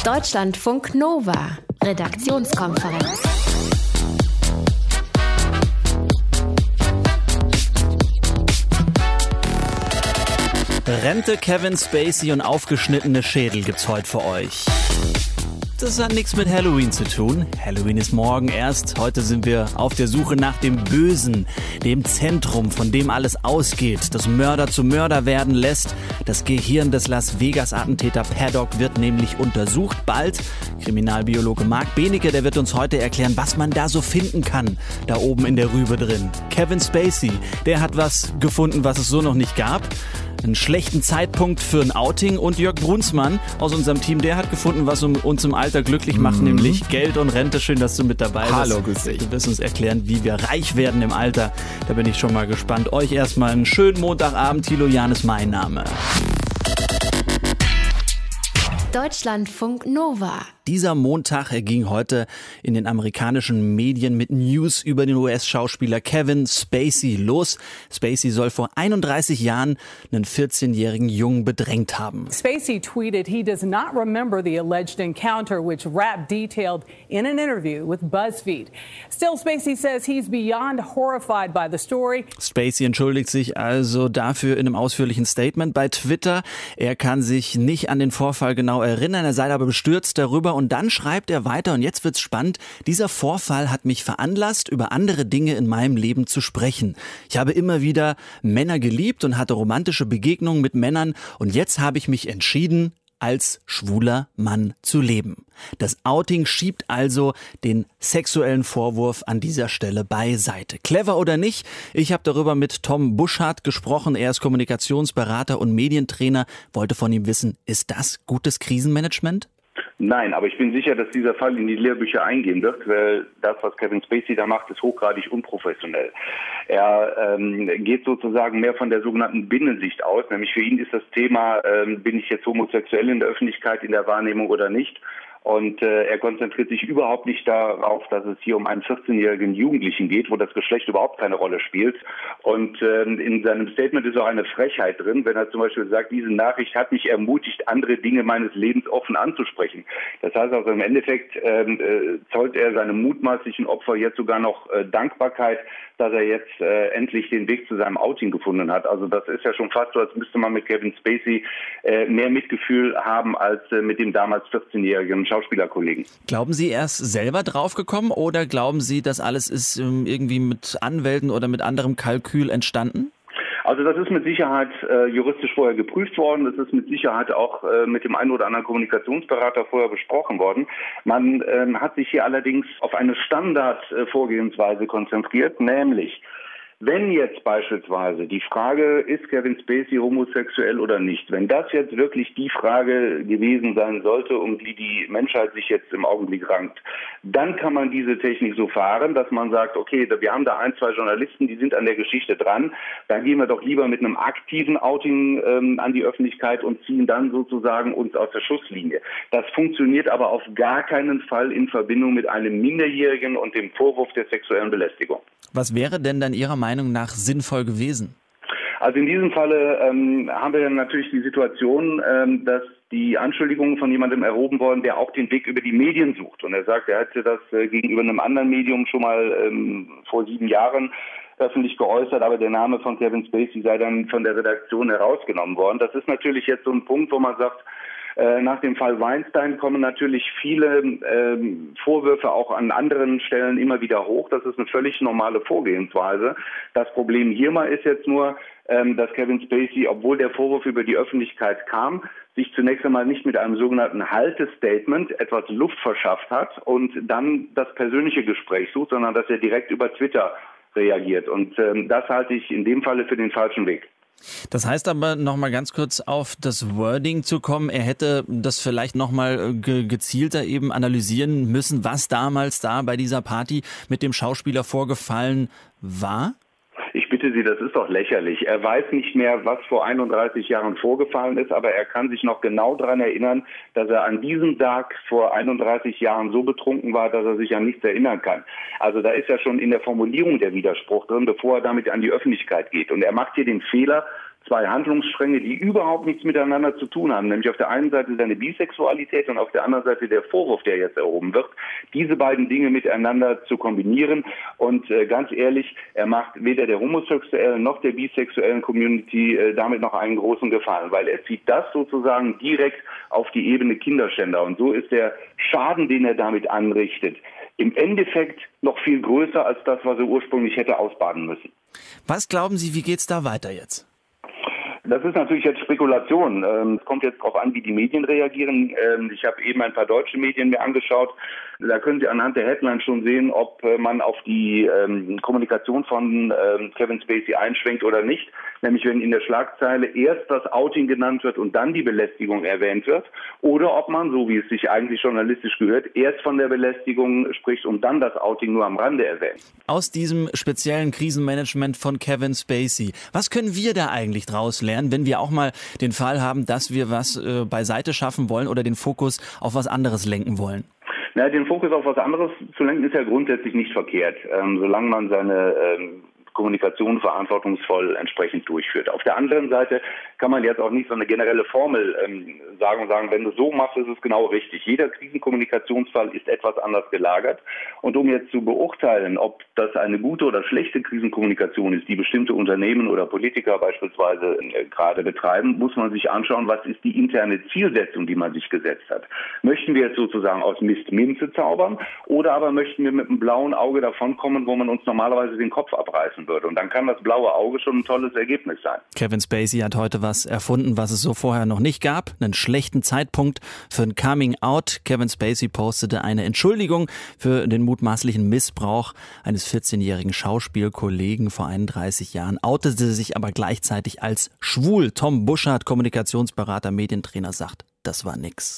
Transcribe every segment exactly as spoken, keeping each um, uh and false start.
Deutschlandfunk Nova, Redaktionskonferenz. Rente, Kevin Spacey und aufgeschnittene Schädel gibt's heute für euch. Das hat nichts mit Halloween zu tun. Halloween ist morgen erst. Heute sind wir auf der Suche nach dem Bösen, dem Zentrum, von dem alles ausgeht, das Mörder zu Mörder werden lässt. Das Gehirn des Las Vegas-Attentäter Paddock wird nämlich untersucht. Bald Kriminalbiologe Marc Benecke, der wird uns heute erklären, was man da so finden kann, da oben in der Rübe drin. Kevin Spacey, der hat was gefunden, was es so noch nicht gab. Einen schlechten Zeitpunkt für ein Outing. Und Jörg Brunsmann aus unserem Team, der hat gefunden, was uns im Alter glücklich macht, mhm. nämlich Geld und Rente. Schön, dass du mit dabei bist. Hallo, grüß dich. Du wirst uns erklären, wie wir reich werden im Alter. Da bin ich schon mal gespannt. Euch erstmal einen schönen Montagabend. Thilo Jahn ist mein Name. Deutschlandfunk Nova. Dieser Montag ging heute in den amerikanischen Medien mit News über den U S-Schauspieler Kevin Spacey los. Spacey soll vor einunddreißig Jahren einen vierzehnjährigen Jungen bedrängt haben. Spacey tweeted he does not remember the alleged encounter, which Rapp detailed in an interview with BuzzFeed. Still, Spacey says he's beyond horrified by the story. Spacey entschuldigt sich also dafür in einem ausführlichen Statement bei Twitter. Er kann sich nicht an den Vorfall genau erinnern, er sei aber bestürzt darüber. Und dann schreibt er weiter, und jetzt wird's spannend: Dieser Vorfall hat mich veranlasst, über andere Dinge in meinem Leben zu sprechen. Ich habe immer wieder Männer geliebt und hatte romantische Begegnungen mit Männern, und jetzt habe ich mich entschieden, als schwuler Mann zu leben. Das Outing schiebt also den sexuellen Vorwurf an dieser Stelle beiseite. Clever oder nicht? Ich habe darüber mit Tom Buschardt gesprochen. Er ist Kommunikationsberater und Medientrainer. Wollte von ihm wissen, ist das gutes Krisenmanagement? Nein, aber ich bin sicher, dass dieser Fall in die Lehrbücher eingehen wird, weil das, was Kevin Spacey da macht, ist hochgradig unprofessionell. Er ähm, geht sozusagen mehr von der sogenannten Binnensicht aus, nämlich für ihn ist das Thema, ähm, bin ich jetzt homosexuell in der Öffentlichkeit, in der Wahrnehmung oder nicht? Und äh, er konzentriert sich überhaupt nicht darauf, dass es hier um einen vierzehnjährigen Jugendlichen geht, wo das Geschlecht überhaupt keine Rolle spielt. Und äh, in seinem Statement ist auch eine Frechheit drin, wenn er zum Beispiel sagt, diese Nachricht hat mich ermutigt, andere Dinge meines Lebens offen anzusprechen. Das heißt also im Endeffekt ähm, äh, zollt er seinem mutmaßlichen Opfer jetzt sogar noch äh, Dankbarkeit, dass er jetzt äh, endlich den Weg zu seinem Outing gefunden hat. Also das ist ja schon fast so, als müsste man mit Kevin Spacey äh, mehr Mitgefühl haben als äh, mit dem damals vierzehnjährigen Schauspielerkollegen. Glauben Sie, er ist selber draufgekommen, oder glauben Sie, das alles ist ähm, irgendwie mit Anwälten oder mit anderem Kalkül entstanden? Also das ist mit Sicherheit äh, juristisch vorher geprüft worden. Das ist mit Sicherheit auch äh, mit dem einen oder anderen Kommunikationsberater vorher besprochen worden. Man äh, hat sich hier allerdings auf eine Standardvorgehensweise äh, konzentriert, nämlich: Wenn jetzt beispielsweise die Frage, ist Kevin Spacey homosexuell oder nicht, wenn das jetzt wirklich die Frage gewesen sein sollte, um die die Menschheit sich jetzt im Augenblick rankt, dann kann man diese Technik so fahren, dass man sagt, okay, wir haben da ein, zwei Journalisten, die sind an der Geschichte dran, dann gehen wir doch lieber mit einem aktiven Outing ähm, an die Öffentlichkeit und ziehen dann sozusagen uns aus der Schusslinie. Das funktioniert aber auf gar keinen Fall in Verbindung mit einem Minderjährigen und dem Vorwurf der sexuellen Belästigung. Was wäre denn dann Ihrer Meinung nach sinnvoll gewesen? Also in diesem Falle ähm, haben wir dann natürlich die Situation, ähm, dass die Anschuldigungen von jemandem erhoben worden, der auch den Weg über die Medien sucht. Und er sagt, er hätte das äh, gegenüber einem anderen Medium schon mal ähm, vor sieben Jahren öffentlich geäußert, aber der Name von Kevin Spacey sei dann von der Redaktion herausgenommen worden. Das ist natürlich jetzt so ein Punkt, wo man sagt, nach dem Fall Weinstein kommen natürlich viele ähm, Vorwürfe auch an anderen Stellen immer wieder hoch. Das ist eine völlig normale Vorgehensweise. Das Problem hier mal ist jetzt nur, ähm, dass Kevin Spacey, obwohl der Vorwurf über die Öffentlichkeit kam, sich zunächst einmal nicht mit einem sogenannten Haltestatement etwas Luft verschafft hat und dann das persönliche Gespräch sucht, sondern dass er direkt über Twitter reagiert. Und ähm, das halte ich in dem Falle für den falschen Weg. Das heißt aber, noch mal ganz kurz auf das Wording zu kommen, er hätte das vielleicht noch mal ge- gezielter eben analysieren müssen, was damals da bei dieser Party mit dem Schauspieler vorgefallen war? Ich bitte Sie, das ist doch lächerlich. Er weiß nicht mehr, was vor einunddreißig Jahren vorgefallen ist, aber er kann sich noch genau daran erinnern, dass er an diesem Tag vor einunddreißig Jahren so betrunken war, dass er sich an nichts erinnern kann. Also da ist ja schon in der Formulierung der Widerspruch drin, bevor er damit an die Öffentlichkeit geht. Und er macht hier den Fehler, zwei Handlungsstränge, die überhaupt nichts miteinander zu tun haben. Nämlich auf der einen Seite seine Bisexualität und auf der anderen Seite der Vorwurf, der jetzt erhoben wird. Diese beiden Dinge miteinander zu kombinieren. Und äh, ganz ehrlich, er macht weder der homosexuellen noch der bisexuellen Community äh, damit noch einen großen Gefallen, weil er zieht das sozusagen direkt auf die Ebene Kinderschänder. Und so ist der Schaden, den er damit anrichtet, im Endeffekt noch viel größer als das, was er ursprünglich hätte ausbaden müssen. Was glauben Sie, wie geht's da weiter jetzt? Das ist natürlich jetzt Spekulation. Es kommt jetzt darauf an, wie die Medien reagieren. Ich habe eben ein paar deutsche Medien mir angeschaut. Da können Sie anhand der Headline schon sehen, ob man auf die Kommunikation von Kevin Spacey einschwenkt oder nicht. Nämlich wenn in der Schlagzeile erst das Outing genannt wird und dann die Belästigung erwähnt wird. Oder ob man, so wie es sich eigentlich journalistisch gehört, erst von der Belästigung spricht und dann das Outing nur am Rande erwähnt. Aus diesem speziellen Krisenmanagement von Kevin Spacey, was können wir da eigentlich draus lernen, wenn wir auch mal den Fall haben, dass wir was äh, beiseite schaffen wollen oder den Fokus auf was anderes lenken wollen? Na, den Fokus auf was anderes zu lenken ist ja grundsätzlich nicht verkehrt, ähm, solange man seine ähm, Kommunikation verantwortungsvoll entsprechend durchführt. Auf der anderen Seite kann man jetzt auch nicht so eine generelle Formel ähm, sagen und sagen, wenn du so machst, ist es genau richtig. Jeder Krisenkommunikationsfall ist etwas anders gelagert. Und um jetzt zu beurteilen, ob das eine gute oder schlechte Krisenkommunikation ist, die bestimmte Unternehmen oder Politiker beispielsweise äh, gerade betreiben, muss man sich anschauen, was ist die interne Zielsetzung, die man sich gesetzt hat. Möchten wir jetzt sozusagen aus Mist Minze zaubern oder aber möchten wir mit einem blauen Auge davonkommen, wo man uns normalerweise den Kopf abreißen würde. Und dann kann das blaue Auge schon ein tolles Ergebnis sein. Kevin Spacey hat heute was erfunden, was es so vorher noch nicht gab. Einen schlechten Zeitpunkt für ein Coming Out. Kevin Spacey postete eine Entschuldigung für den mutmaßlichen Missbrauch eines vierzehnjährigen Schauspielkollegen vor einunddreißig Jahren, outete sich aber gleichzeitig als schwul. Tom Buschardt, Kommunikationsberater, Medientrainer, sagt, das war nix.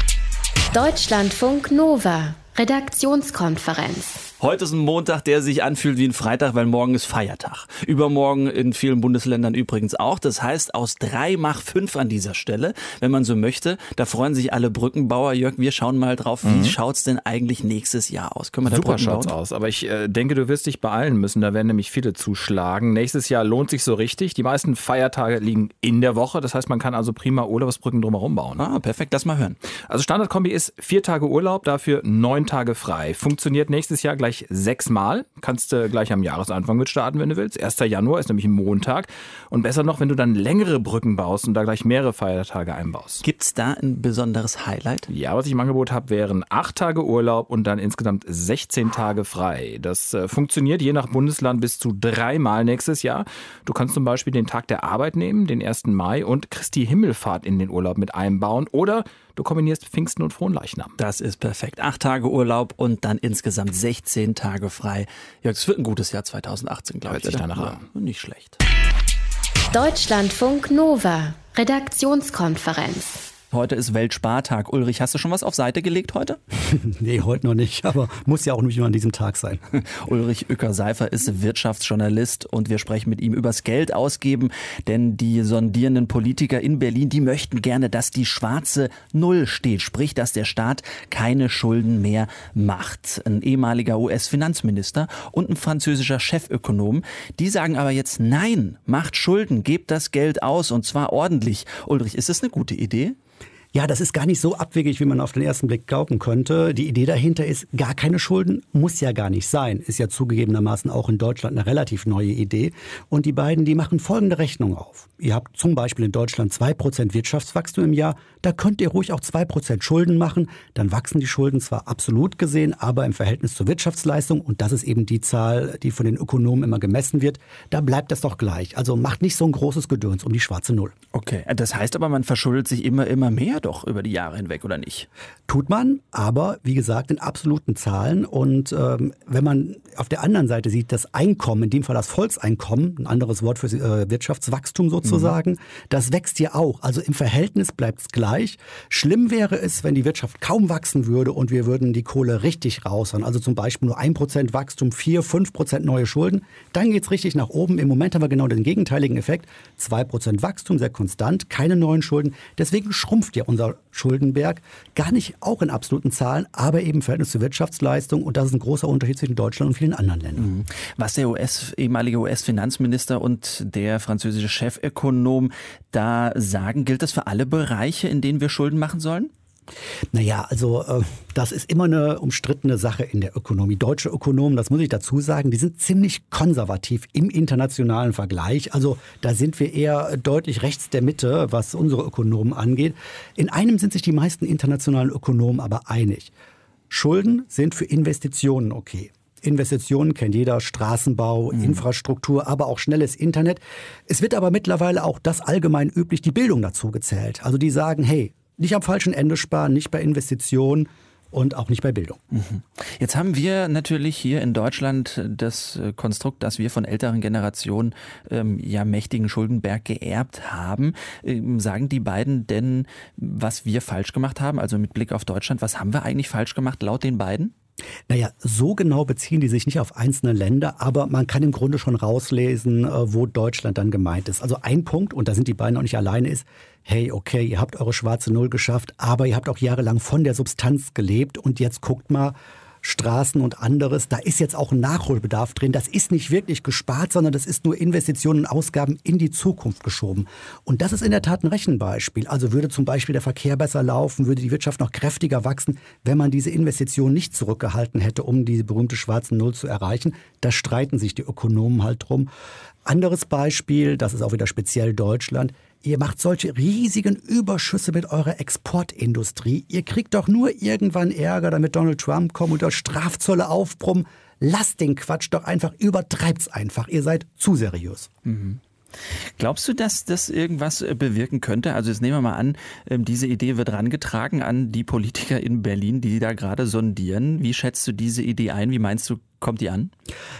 Deutschlandfunk Nova, Redaktionskonferenz. Heute ist ein Montag, der sich anfühlt wie ein Freitag, weil morgen ist Feiertag. Übermorgen in vielen Bundesländern übrigens auch. Das heißt, aus drei mach fünf an dieser Stelle, wenn man so möchte. Da freuen sich alle Brückenbauer. Jörg, wir schauen mal drauf, wie mhm. schaut's denn eigentlich nächstes Jahr aus? Können wir da Super Brücken schaut's bauen? aus, aber ich äh, denke, du wirst dich beeilen müssen. Da werden nämlich viele zuschlagen. Nächstes Jahr lohnt sich so richtig. Die meisten Feiertage liegen in der Woche. Das heißt, man kann also prima Urlaubsbrücken drumherum bauen. Ah, perfekt, lass mal hören. Also Standardkombi ist vier Tage Urlaub, dafür neun Tage frei. Funktioniert nächstes Jahr gleich sechsmal. Kannst du gleich am Jahresanfang mit starten, wenn du willst. erster Januar ist nämlich ein Montag. Und besser noch, wenn du dann längere Brücken baust und da gleich mehrere Feiertage einbaust. Gibt's da ein besonderes Highlight? Ja, was ich im Angebot habe, wären acht Tage Urlaub und dann insgesamt sechzehn Tage frei. Das äh, funktioniert je nach Bundesland bis zu dreimal nächstes Jahr. Du kannst zum Beispiel den Tag der Arbeit nehmen, den ersten Mai, und Christi Himmelfahrt in den Urlaub mit einbauen. Oder du kombinierst Pfingsten und Fronleichnam. Das ist perfekt. Acht Tage Urlaub und dann insgesamt sechzehn Tage frei. Jörg, es wird ein gutes Jahr zweitausendachtzehn, glaube ich. Hört sich danach an. Ja, nicht schlecht. Deutschlandfunk Nova, Redaktionskonferenz. Heute ist Weltspartag. Ulrich, hast du schon was auf Seite gelegt heute? Nee, heute noch nicht, aber muss ja auch nicht nur an diesem Tag sein. Ulrich Uecker-Seifer ist Wirtschaftsjournalist und wir sprechen mit ihm übers Geld ausgeben, denn die sondierenden Politiker in Berlin, die möchten gerne, dass die schwarze Null steht, sprich, dass der Staat keine Schulden mehr macht. Ein ehemaliger U S-Finanzminister und ein französischer Chefökonom, die sagen aber jetzt, nein, macht Schulden, gebt das Geld aus und zwar ordentlich. Ulrich, ist das eine gute Idee? Ja, das ist gar nicht so abwegig, wie man auf den ersten Blick glauben könnte. Die Idee dahinter ist, gar keine Schulden muss ja gar nicht sein. Ist ja zugegebenermaßen auch in Deutschland eine relativ neue Idee. Und die beiden, die machen folgende Rechnung auf. Ihr habt zum Beispiel in Deutschland zwei Prozent Wirtschaftswachstum im Jahr. Da könnt ihr ruhig auch zwei Prozent Schulden machen. Dann wachsen die Schulden zwar absolut gesehen, aber im Verhältnis zur Wirtschaftsleistung, und das ist eben die Zahl, die von den Ökonomen immer gemessen wird, da bleibt das doch gleich. Also macht nicht so ein großes Gedöns um die schwarze Null. Okay, das heißt aber, man verschuldet sich immer, immer mehr doch über die Jahre hinweg, oder nicht? Tut man, aber wie gesagt in absoluten Zahlen. Und ähm, wenn man auf der anderen Seite sieht, das Einkommen, in dem Fall das Volkseinkommen, ein anderes Wort für äh, Wirtschaftswachstum sozusagen, mhm. das wächst ja auch. Also im Verhältnis bleibt es gleich. Schlimm wäre es, wenn die Wirtschaft kaum wachsen würde und wir würden die Kohle richtig raushauen. Also zum Beispiel nur ein Prozent Wachstum, vier, fünf Prozent neue Schulden. Dann geht es richtig nach oben. Im Moment haben wir genau den gegenteiligen Effekt. zwei Prozent Wachstum, sehr konstant, keine neuen Schulden. Deswegen schrumpft ja unser unser Schuldenberg. Gar nicht auch in absoluten Zahlen, aber eben im Verhältnis zur Wirtschaftsleistung. Und das ist ein großer Unterschied zwischen Deutschland und vielen anderen Ländern. Was der U S, ehemalige U S-Finanzminister und der französische Chefökonom da sagen, gilt das für alle Bereiche, in denen wir Schulden machen sollen? Naja, also äh, das ist immer eine umstrittene Sache in der Ökonomie. Deutsche Ökonomen, das muss ich dazu sagen, die sind ziemlich konservativ im internationalen Vergleich. Also da sind wir eher deutlich rechts der Mitte, was unsere Ökonomen angeht. In einem sind sich die meisten internationalen Ökonomen aber einig. Schulden sind für Investitionen okay. Investitionen kennt jeder, Straßenbau, mhm. Infrastruktur, aber auch schnelles Internet. Es wird aber mittlerweile auch das allgemein üblich, die Bildung dazu gezählt. Also die sagen, hey, nicht am falschen Ende sparen, nicht bei Investitionen und auch nicht bei Bildung. Jetzt haben wir natürlich hier in Deutschland das Konstrukt, dass wir von älteren Generationen ähm, ja mächtigen Schuldenberg geerbt haben. Ähm, sagen die beiden denn, was wir falsch gemacht haben? Also mit Blick auf Deutschland, was haben wir eigentlich falsch gemacht laut den beiden? Naja, so genau beziehen die sich nicht auf einzelne Länder, aber man kann im Grunde schon rauslesen, wo Deutschland dann gemeint ist. Also ein Punkt, und da sind die beiden auch nicht alleine, ist, hey, okay, ihr habt eure schwarze Null geschafft, aber ihr habt auch jahrelang von der Substanz gelebt und jetzt guckt mal, Straßen und anderes, da ist jetzt auch ein Nachholbedarf drin. Das ist nicht wirklich gespart, sondern das ist nur Investitionen und Ausgaben in die Zukunft geschoben. Und das ist in der Tat ein Rechenbeispiel. Also würde zum Beispiel der Verkehr besser laufen, würde die Wirtschaft noch kräftiger wachsen, wenn man diese Investitionen nicht zurückgehalten hätte, um diese berühmte schwarze Null zu erreichen. Da streiten sich die Ökonomen halt drum. Anderes Beispiel, das ist auch wieder speziell Deutschland. Ihr macht solche riesigen Überschüsse mit eurer Exportindustrie. Ihr kriegt doch nur irgendwann Ärger, damit Donald Trump kommt und euch Strafzölle aufbrummen. Lasst den Quatsch doch einfach, übertreibt's einfach. Ihr seid zu seriös. Mhm. Glaubst du, dass das irgendwas bewirken könnte? Also jetzt nehmen wir mal an, diese Idee wird herangetragen an die Politiker in Berlin, die da gerade sondieren. Wie schätzt du diese Idee ein? Wie meinst du, kommt die an?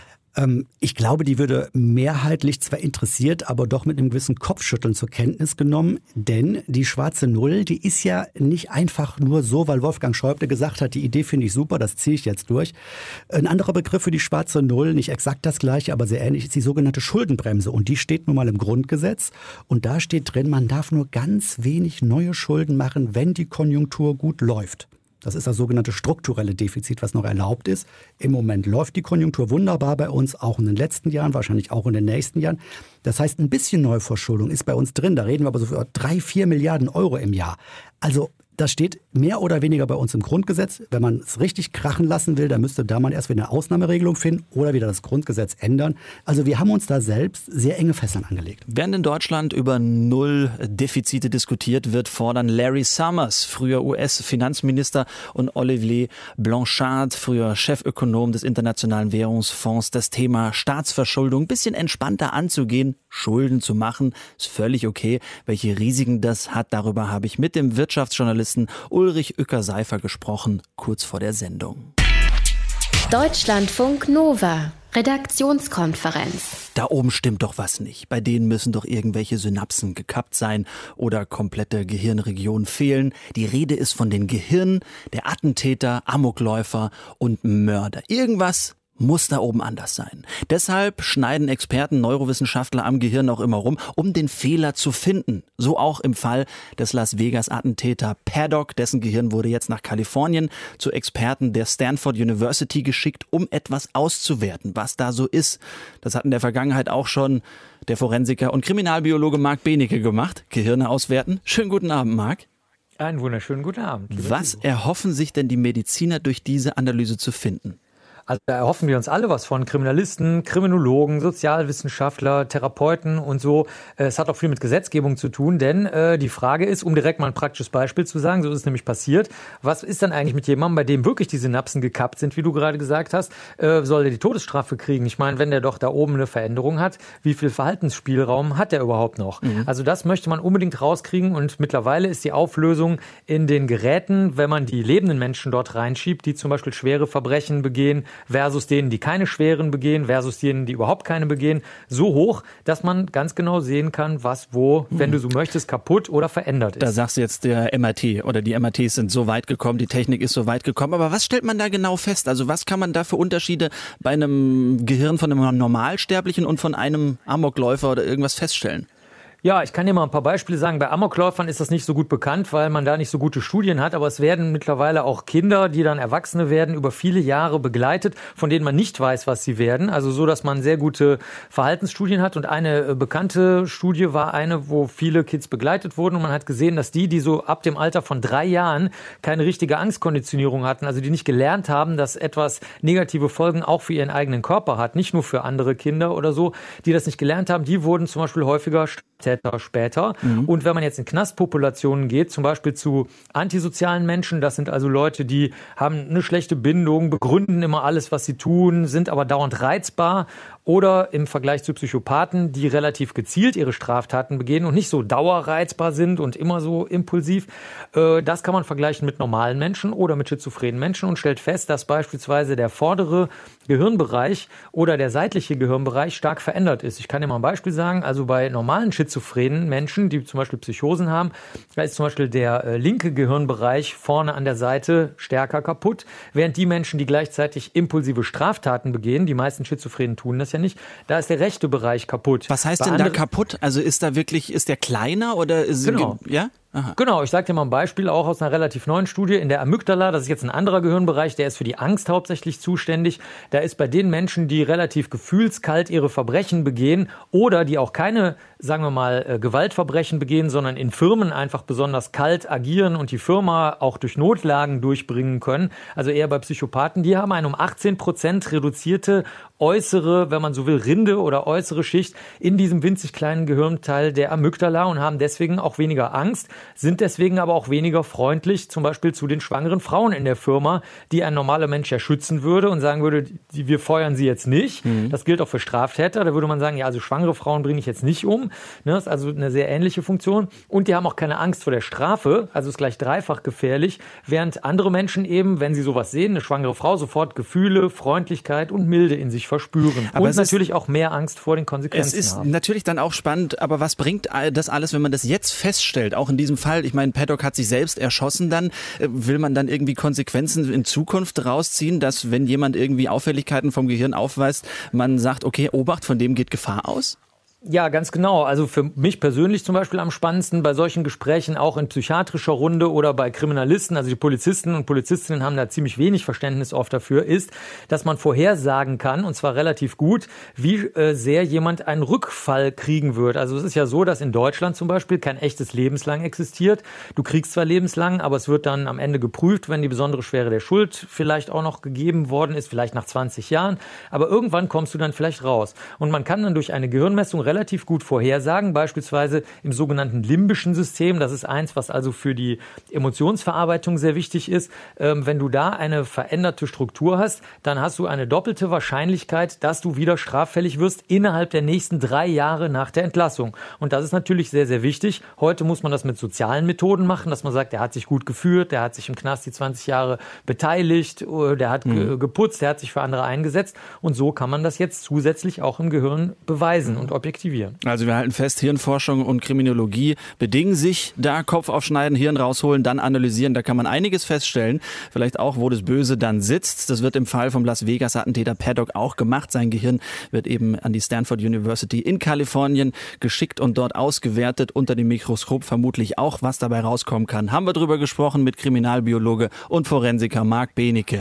Ich glaube, die würde mehrheitlich zwar interessiert, aber doch mit einem gewissen Kopfschütteln zur Kenntnis genommen. Denn die schwarze Null, die ist ja nicht einfach nur so, weil Wolfgang Schäuble gesagt hat, die Idee finde ich super, das ziehe ich jetzt durch. Ein anderer Begriff für die schwarze Null, nicht exakt das gleiche, aber sehr ähnlich, ist die sogenannte Schuldenbremse. Und die steht nun mal im Grundgesetz. Und da steht drin, man darf nur ganz wenig neue Schulden machen, wenn die Konjunktur gut läuft. Das ist das sogenannte strukturelle Defizit, was noch erlaubt ist. Im Moment läuft die Konjunktur wunderbar bei uns, auch in den letzten Jahren, wahrscheinlich auch in den nächsten Jahren. Das heißt, ein bisschen Neuverschuldung ist bei uns drin. Da reden wir aber so für drei, vier Milliarden Euro im Jahr. Also das steht mehr oder weniger bei uns im Grundgesetz. Wenn man es richtig krachen lassen will, dann müsste da man erst wieder eine Ausnahmeregelung finden oder wieder das Grundgesetz ändern. Also wir haben uns da selbst sehr enge Fesseln angelegt. Während in Deutschland über Null-Defizite diskutiert wird, fordern Larry Summers, früher U S-Finanzminister, und Olivier Blanchard, früher Chefökonom des Internationalen Währungsfonds, das Thema Staatsverschuldung ein bisschen entspannter anzugehen, Schulden zu machen. Ist völlig okay. Welche Risiken das hat, darüber habe ich mit dem Wirtschaftsjournalisten Ulrich Uecker-Seifer gesprochen, kurz vor der Sendung. Deutschlandfunk Nova, Redaktionskonferenz. Da oben stimmt doch was nicht. Bei denen müssen doch irgendwelche Synapsen gekappt sein oder komplette Gehirnregionen fehlen. Die Rede ist von den Gehirnen der Attentäter, Amokläufer und Mörder. Irgendwas muss da oben anders sein. Deshalb schneiden Experten, Neurowissenschaftler am Gehirn auch immer rum, um den Fehler zu finden. So auch im Fall des Las Vegas-Attentäter Paddock. Dessen Gehirn wurde jetzt nach Kalifornien zu Experten der Stanford University geschickt, um etwas auszuwerten, was da so ist. Das hat in der Vergangenheit auch schon der Forensiker und Kriminalbiologe Marc Benecke gemacht. Gehirne auswerten. Schönen guten Abend, Marc. Einen wunderschönen guten Abend. Was erhoffen sich denn die Mediziner durch diese Analyse zu finden? Also da erhoffen wir uns alle was von Kriminalisten, Kriminologen, Sozialwissenschaftler, Therapeuten und so. Es hat auch viel mit Gesetzgebung zu tun, denn äh, die Frage ist, um direkt mal ein praktisches Beispiel zu sagen, so ist es nämlich passiert, was ist dann eigentlich mit jemandem, bei dem wirklich die Synapsen gekappt sind, wie du gerade gesagt hast, äh, soll der die Todesstrafe kriegen? Ich meine, wenn der doch da oben eine Veränderung hat, wie viel Verhaltensspielraum hat der überhaupt noch? Mhm. Also das möchte man unbedingt rauskriegen und mittlerweile ist die Auflösung in den Geräten, wenn man die lebenden Menschen dort reinschiebt, die zum Beispiel schwere Verbrechen begehen, versus denen, die keine schweren begehen, versus denen, die überhaupt keine begehen, so hoch, dass man ganz genau sehen kann, was wo, wenn du so möchtest, kaputt oder verändert ist. Da sagst du jetzt, der M R T oder die M R Ts sind so weit gekommen, die Technik ist so weit gekommen. Aber was stellt man da genau fest? Also was kann man da für Unterschiede bei einem Gehirn von einem Normalsterblichen und von einem Amokläufer oder irgendwas feststellen? Ja, ich kann dir mal ein paar Beispiele sagen. Bei Amokläufern ist das nicht so gut bekannt, weil man da nicht so gute Studien hat. Aber es werden mittlerweile auch Kinder, die dann Erwachsene werden, über viele Jahre begleitet, von denen man nicht weiß, was sie werden. Also so, dass man sehr gute Verhaltensstudien hat. Und eine bekannte Studie war eine, wo viele Kids begleitet wurden. Und man hat gesehen, dass die, die so ab dem Alter von drei Jahren keine richtige Angstkonditionierung hatten, also die nicht gelernt haben, dass etwas negative Folgen auch für ihren eigenen Körper hat, nicht nur für andere Kinder oder so, die das nicht gelernt haben, die wurden zum Beispiel häufiger Täter später. Mhm. Und wenn man jetzt in Knastpopulationen geht, zum Beispiel zu antisozialen Menschen, das sind also Leute, die haben eine schlechte Bindung, begründen immer alles, was sie tun, sind aber dauernd reizbar, oder im Vergleich zu Psychopathen, die relativ gezielt ihre Straftaten begehen und nicht so dauerreizbar sind und immer so impulsiv. Das kann man vergleichen mit normalen Menschen oder mit schizophrenen Menschen und stellt fest, dass beispielsweise der vordere Gehirnbereich oder der seitliche Gehirnbereich stark verändert ist. Ich kann dir mal ein Beispiel sagen, also bei normalen schizophrenen Menschen, die zum Beispiel Psychosen haben, da ist zum Beispiel der linke Gehirnbereich vorne an der Seite stärker kaputt, während die Menschen, die gleichzeitig impulsive Straftaten begehen, die meisten Schizophrenen tun das ja nicht, da ist der rechte Bereich kaputt. Was heißt denn da kaputt? Also ist da wirklich, ist der kleiner oder ist genau. ja? Aha. Genau, ich sage dir mal ein Beispiel, auch aus einer relativ neuen Studie. In der Amygdala, das ist jetzt ein anderer Gehirnbereich, der ist für die Angst hauptsächlich zuständig. Da ist bei den Menschen, die relativ gefühlskalt ihre Verbrechen begehen oder die auch keine, sagen wir mal, Gewaltverbrechen begehen, sondern in Firmen einfach besonders kalt agieren und die Firma auch durch Notlagen durchbringen können, also eher bei Psychopathen, die haben eine um achtzehn Prozent reduzierte äußere, wenn man so will, Rinde oder äußere Schicht in diesem winzig kleinen Gehirnteil der Amygdala und haben deswegen auch weniger Angst, sind deswegen aber auch weniger freundlich, zum Beispiel zu den schwangeren Frauen in der Firma, die ein normaler Mensch ja schützen würde und sagen würde, die, wir feuern sie jetzt nicht. Mhm. Das gilt auch für Straftäter. Da würde man sagen, ja, also schwangere Frauen bringe ich jetzt nicht um. Das ist also eine sehr ähnliche Funktion. Und die haben auch keine Angst vor der Strafe, also ist gleich dreifach gefährlich, während andere Menschen eben, wenn sie sowas sehen, eine schwangere Frau, sofort Gefühle, Freundlichkeit und Milde in sich verspüren. Aber und natürlich auch mehr Angst vor den Konsequenzen Es ist haben. natürlich dann auch spannend, aber was bringt das alles, wenn man das jetzt feststellt, auch in diesem Fall? Ich meine, Paddock hat sich selbst erschossen dann. Will man dann irgendwie Konsequenzen in Zukunft rausziehen, dass wenn jemand irgendwie Auffälligkeiten vom Gehirn aufweist, man sagt, okay, Obacht, von dem geht Gefahr aus? Ja, ganz genau. Also für mich persönlich zum Beispiel am spannendsten bei solchen Gesprächen auch in psychiatrischer Runde oder bei Kriminalisten, also die Polizisten und Polizistinnen haben da ziemlich wenig Verständnis oft dafür, ist, dass man vorhersagen kann, und zwar relativ gut, wie äh, sehr jemand einen Rückfall kriegen wird. Also es ist ja so, dass in Deutschland zum Beispiel kein echtes lebenslang existiert. Du kriegst zwar lebenslang, aber es wird dann am Ende geprüft, wenn die besondere Schwere der Schuld vielleicht auch noch gegeben worden ist, vielleicht nach zwanzig Jahren. Aber irgendwann kommst du dann vielleicht raus. Und man kann dann durch eine Gehirnmessung relativ gut vorhersagen, beispielsweise im sogenannten limbischen System. Das ist eins, was also für die Emotionsverarbeitung sehr wichtig ist. Ähm, wenn du da eine veränderte Struktur hast, dann hast du eine doppelte Wahrscheinlichkeit, dass du wieder straffällig wirst innerhalb der nächsten drei Jahre nach der Entlassung. Und das ist natürlich sehr, sehr wichtig. Heute muss man das mit sozialen Methoden machen, dass man sagt, der hat sich gut geführt, der hat sich im Knast die zwanzig Jahre beteiligt, der hat mhm. geputzt, der hat sich für andere eingesetzt. Und so kann man das jetzt zusätzlich auch im Gehirn beweisen und objektivieren. Also wir halten fest, Hirnforschung und Kriminologie bedingen sich da, Kopf aufschneiden, Hirn rausholen, dann analysieren. Da kann man einiges feststellen. Vielleicht auch, wo das Böse dann sitzt. Das wird im Fall vom Las Vegas-Attentäter Paddock auch gemacht. Sein Gehirn wird eben an die Stanford University in Kalifornien geschickt und dort ausgewertet. Unter dem Mikroskop vermutlich auch, was dabei rauskommen kann. Haben wir drüber gesprochen mit Kriminalbiologe und Forensiker Marc Benecke.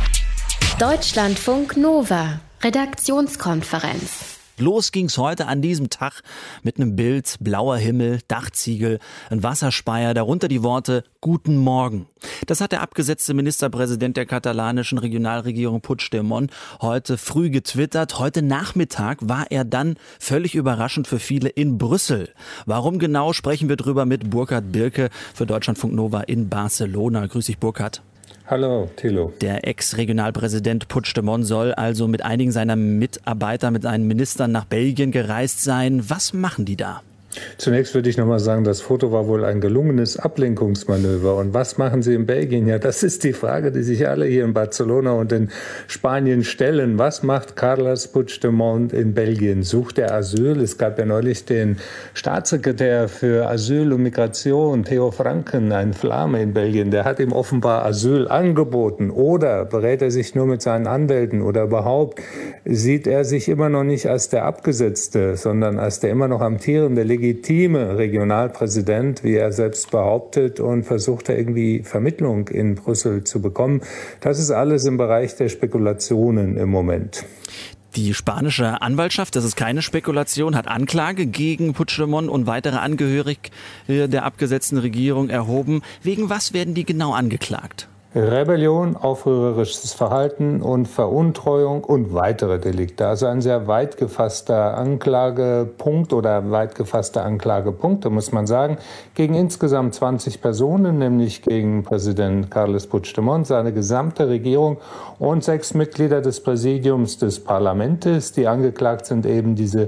Deutschlandfunk Nova, Redaktionskonferenz. Los ging's heute an diesem Tag mit einem Bild, blauer Himmel, Dachziegel, ein Wasserspeier, darunter die Worte Guten Morgen. Das hat der abgesetzte Ministerpräsident der katalanischen Regionalregierung Puigdemont heute früh getwittert. Heute Nachmittag war er dann völlig überraschend für viele in Brüssel. Warum genau, sprechen wir drüber mit Burkhard Birke für Deutschlandfunk Nova in Barcelona. Grüß dich, Burkhard. Hallo, Thilo. Der Ex-Regionalpräsident Puigdemont soll also mit einigen seiner Mitarbeiter, mit seinen Ministern nach Belgien gereist sein. Was machen die da? Zunächst würde ich nochmal sagen, das Foto war wohl ein gelungenes Ablenkungsmanöver. Und was machen Sie in Belgien? Ja, das ist die Frage, die sich alle hier in Barcelona und in Spanien stellen. Was macht Carles Puigdemont in Belgien? Sucht er Asyl? Es gab ja neulich den Staatssekretär für Asyl und Migration, Theo Franken, ein Flamme in Belgien. Der hat ihm offenbar Asyl angeboten. Oder berät er sich nur mit seinen Anwälten? Oder überhaupt sieht er sich immer noch nicht als der Abgesetzte, sondern als der immer noch amtierende Legitimator legitime Regionalpräsident, wie er selbst behauptet, und versucht da irgendwie Vermittlung in Brüssel zu bekommen. Das ist alles im Bereich der Spekulationen im Moment. Die spanische Anwaltschaft, das ist keine Spekulation, hat Anklage gegen Puigdemont und weitere Angehörige der abgesetzten Regierung erhoben. Wegen was werden die genau angeklagt? Rebellion, aufrührerisches Verhalten und Veruntreuung und weitere Delikte. Also ein sehr weit gefasster Anklagepunkt oder weit gefasste Anklagepunkte, muss man sagen, gegen insgesamt zwanzig Personen, nämlich gegen Präsident Carles Puigdemont, seine gesamte Regierung und sechs Mitglieder des Präsidiums des Parlaments, die angeklagt sind, eben diese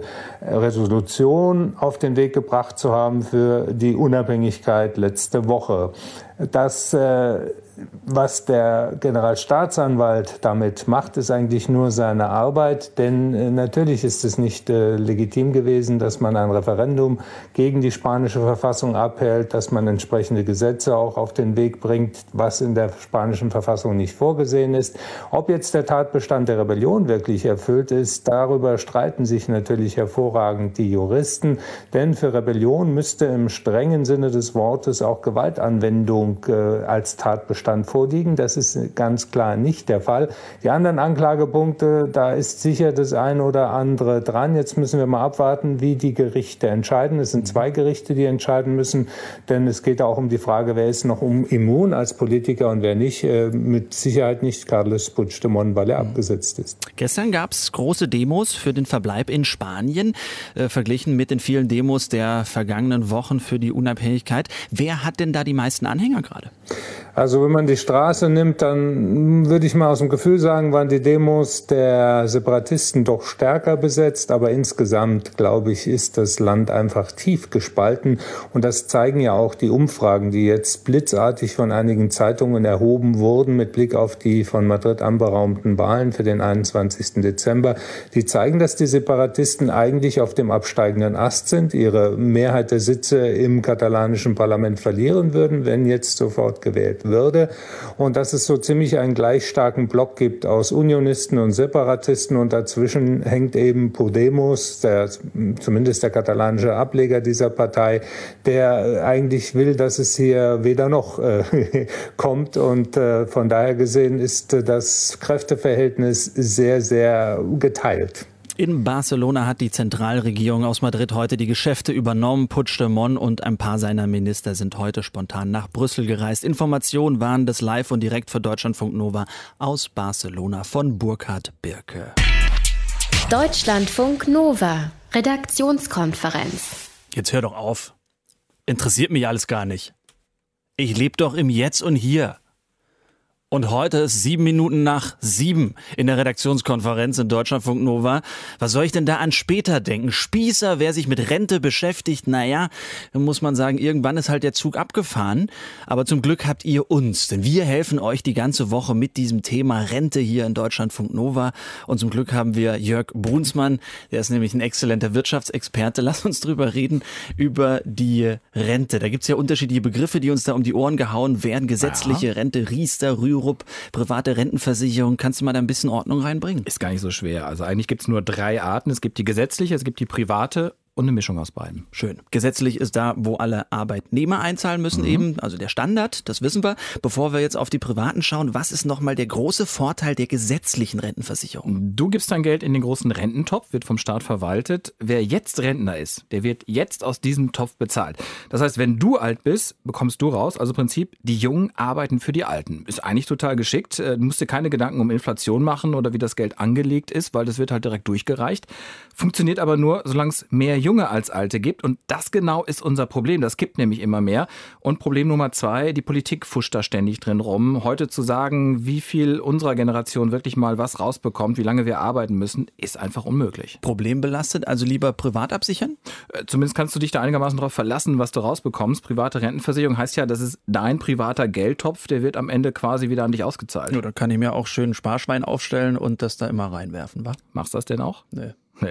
Resolution auf den Weg gebracht zu haben für die Unabhängigkeit letzte Woche. Das, äh, was der Generalstaatsanwalt damit macht, ist eigentlich nur seine Arbeit, denn äh, natürlich ist es nicht äh, legitim gewesen, dass man ein Referendum gegen die spanische Verfassung abhält, dass man entsprechende Gesetze auch auf den Weg bringt, was in der spanischen Verfassung nicht vorgesehen ist. Ob jetzt der Tatbestand der Rebellion wirklich erfüllt ist, darüber streiten sich natürlich hervorragend die Juristen, denn für Rebellion müsste im strengen Sinne des Wortes auch Gewaltanwendung als Tatbestand vorliegen. Das ist ganz klar nicht der Fall. Die anderen Anklagepunkte, da ist sicher das eine oder andere dran. Jetzt müssen wir mal abwarten, wie die Gerichte entscheiden. Es sind zwei Gerichte, die entscheiden müssen, denn es geht auch um die Frage, wer ist noch immun als Politiker und wer nicht. Mit Sicherheit nicht Carles Puigdemont, weil er abgesetzt ist. Gestern gab es große Demos für den Verbleib in Spanien, äh, verglichen mit den vielen Demos der vergangenen Wochen für die Unabhängigkeit. Wer hat denn da die meisten Anhänger gerade? Also wenn man die Straße nimmt, dann würde ich mal aus dem Gefühl sagen, waren die Demos der Separatisten doch stärker besetzt. Aber insgesamt, glaube ich, ist das Land einfach tief gespalten. Und das zeigen ja auch die Umfragen, die jetzt blitzartig von einigen Zeitungen erhoben wurden mit Blick auf die von Madrid anberaumten Wahlen für den einundzwanzigsten Dezember. Die zeigen, dass die Separatisten eigentlich auf dem absteigenden Ast sind, ihre Mehrheit der Sitze im katalanischen Parlament verlieren würden, wenn jetzt sofort gewählt würde, und dass es so ziemlich einen gleich starken Block gibt aus Unionisten und Separatisten, und dazwischen hängt eben Podemos, der, zumindest der katalanische Ableger dieser Partei, der eigentlich will, dass es hier weder noch äh, kommt, und äh, von daher gesehen ist das Kräfteverhältnis sehr, sehr geteilt. In Barcelona hat die Zentralregierung aus Madrid heute die Geschäfte übernommen. Puigdemont und ein paar seiner Minister sind heute spontan nach Brüssel gereist. Informationen waren das live und direkt für Deutschlandfunk Nova aus Barcelona von Burkhard Birke. Deutschlandfunk Nova, Redaktionskonferenz. Jetzt hör doch auf. Interessiert mich alles gar nicht. Ich lebe doch im Jetzt und Hier. Und heute ist sieben Minuten nach sieben in der Redaktionskonferenz in Deutschlandfunk Nova. Was soll ich denn da an später denken? Spießer, wer sich mit Rente beschäftigt, naja, dann muss man sagen, irgendwann ist halt der Zug abgefahren. Aber zum Glück habt ihr uns, denn wir helfen euch die ganze Woche mit diesem Thema Rente hier in Deutschlandfunk Nova. Und zum Glück haben wir Jörg Brunsmann, der ist nämlich ein exzellenter Wirtschaftsexperte. Lass uns drüber reden, über die Rente. Da gibt's ja unterschiedliche Begriffe, die uns da um die Ohren gehauen werden. Gesetzliche ja. Rente, Riester, Rürup, private Rentenversicherung. Kannst du mal da ein bisschen Ordnung reinbringen? Ist gar nicht so schwer. Also eigentlich gibt es nur drei Arten. Es gibt die gesetzliche, es gibt die private und eine Mischung aus beiden. Schön. Gesetzlich ist da, wo alle Arbeitnehmer einzahlen müssen, mhm. eben, also der Standard, das wissen wir. Bevor wir jetzt auf die privaten schauen, was ist nochmal der große Vorteil der gesetzlichen Rentenversicherung? Du gibst dein Geld in den großen Rententopf, wird vom Staat verwaltet. Wer jetzt Rentner ist, der wird jetzt aus diesem Topf bezahlt. Das heißt, wenn du alt bist, bekommst du raus, also im Prinzip, die Jungen arbeiten für die Alten. Ist eigentlich total geschickt. Du musst dir keine Gedanken um Inflation machen oder wie das Geld angelegt ist, weil das wird halt direkt durchgereicht. Funktioniert aber nur, solange es mehr Junge als Alte gibt. Und das genau ist unser Problem. Das gibt nämlich immer mehr. Und Problem Nummer zwei, die Politik fuscht da ständig drin rum. Heute zu sagen, wie viel unserer Generation wirklich mal was rausbekommt, wie lange wir arbeiten müssen, ist einfach unmöglich. Problembelastet, also lieber privat absichern? Zumindest kannst du dich da einigermaßen darauf verlassen, was du rausbekommst. Private Rentenversicherung heißt ja, das ist dein privater Geldtopf, der wird am Ende quasi wieder an dich ausgezahlt. Ja, da kann ich mir auch schön ein Sparschwein aufstellen und das da immer reinwerfen, wa? Machst du das denn auch? Nee. Nee.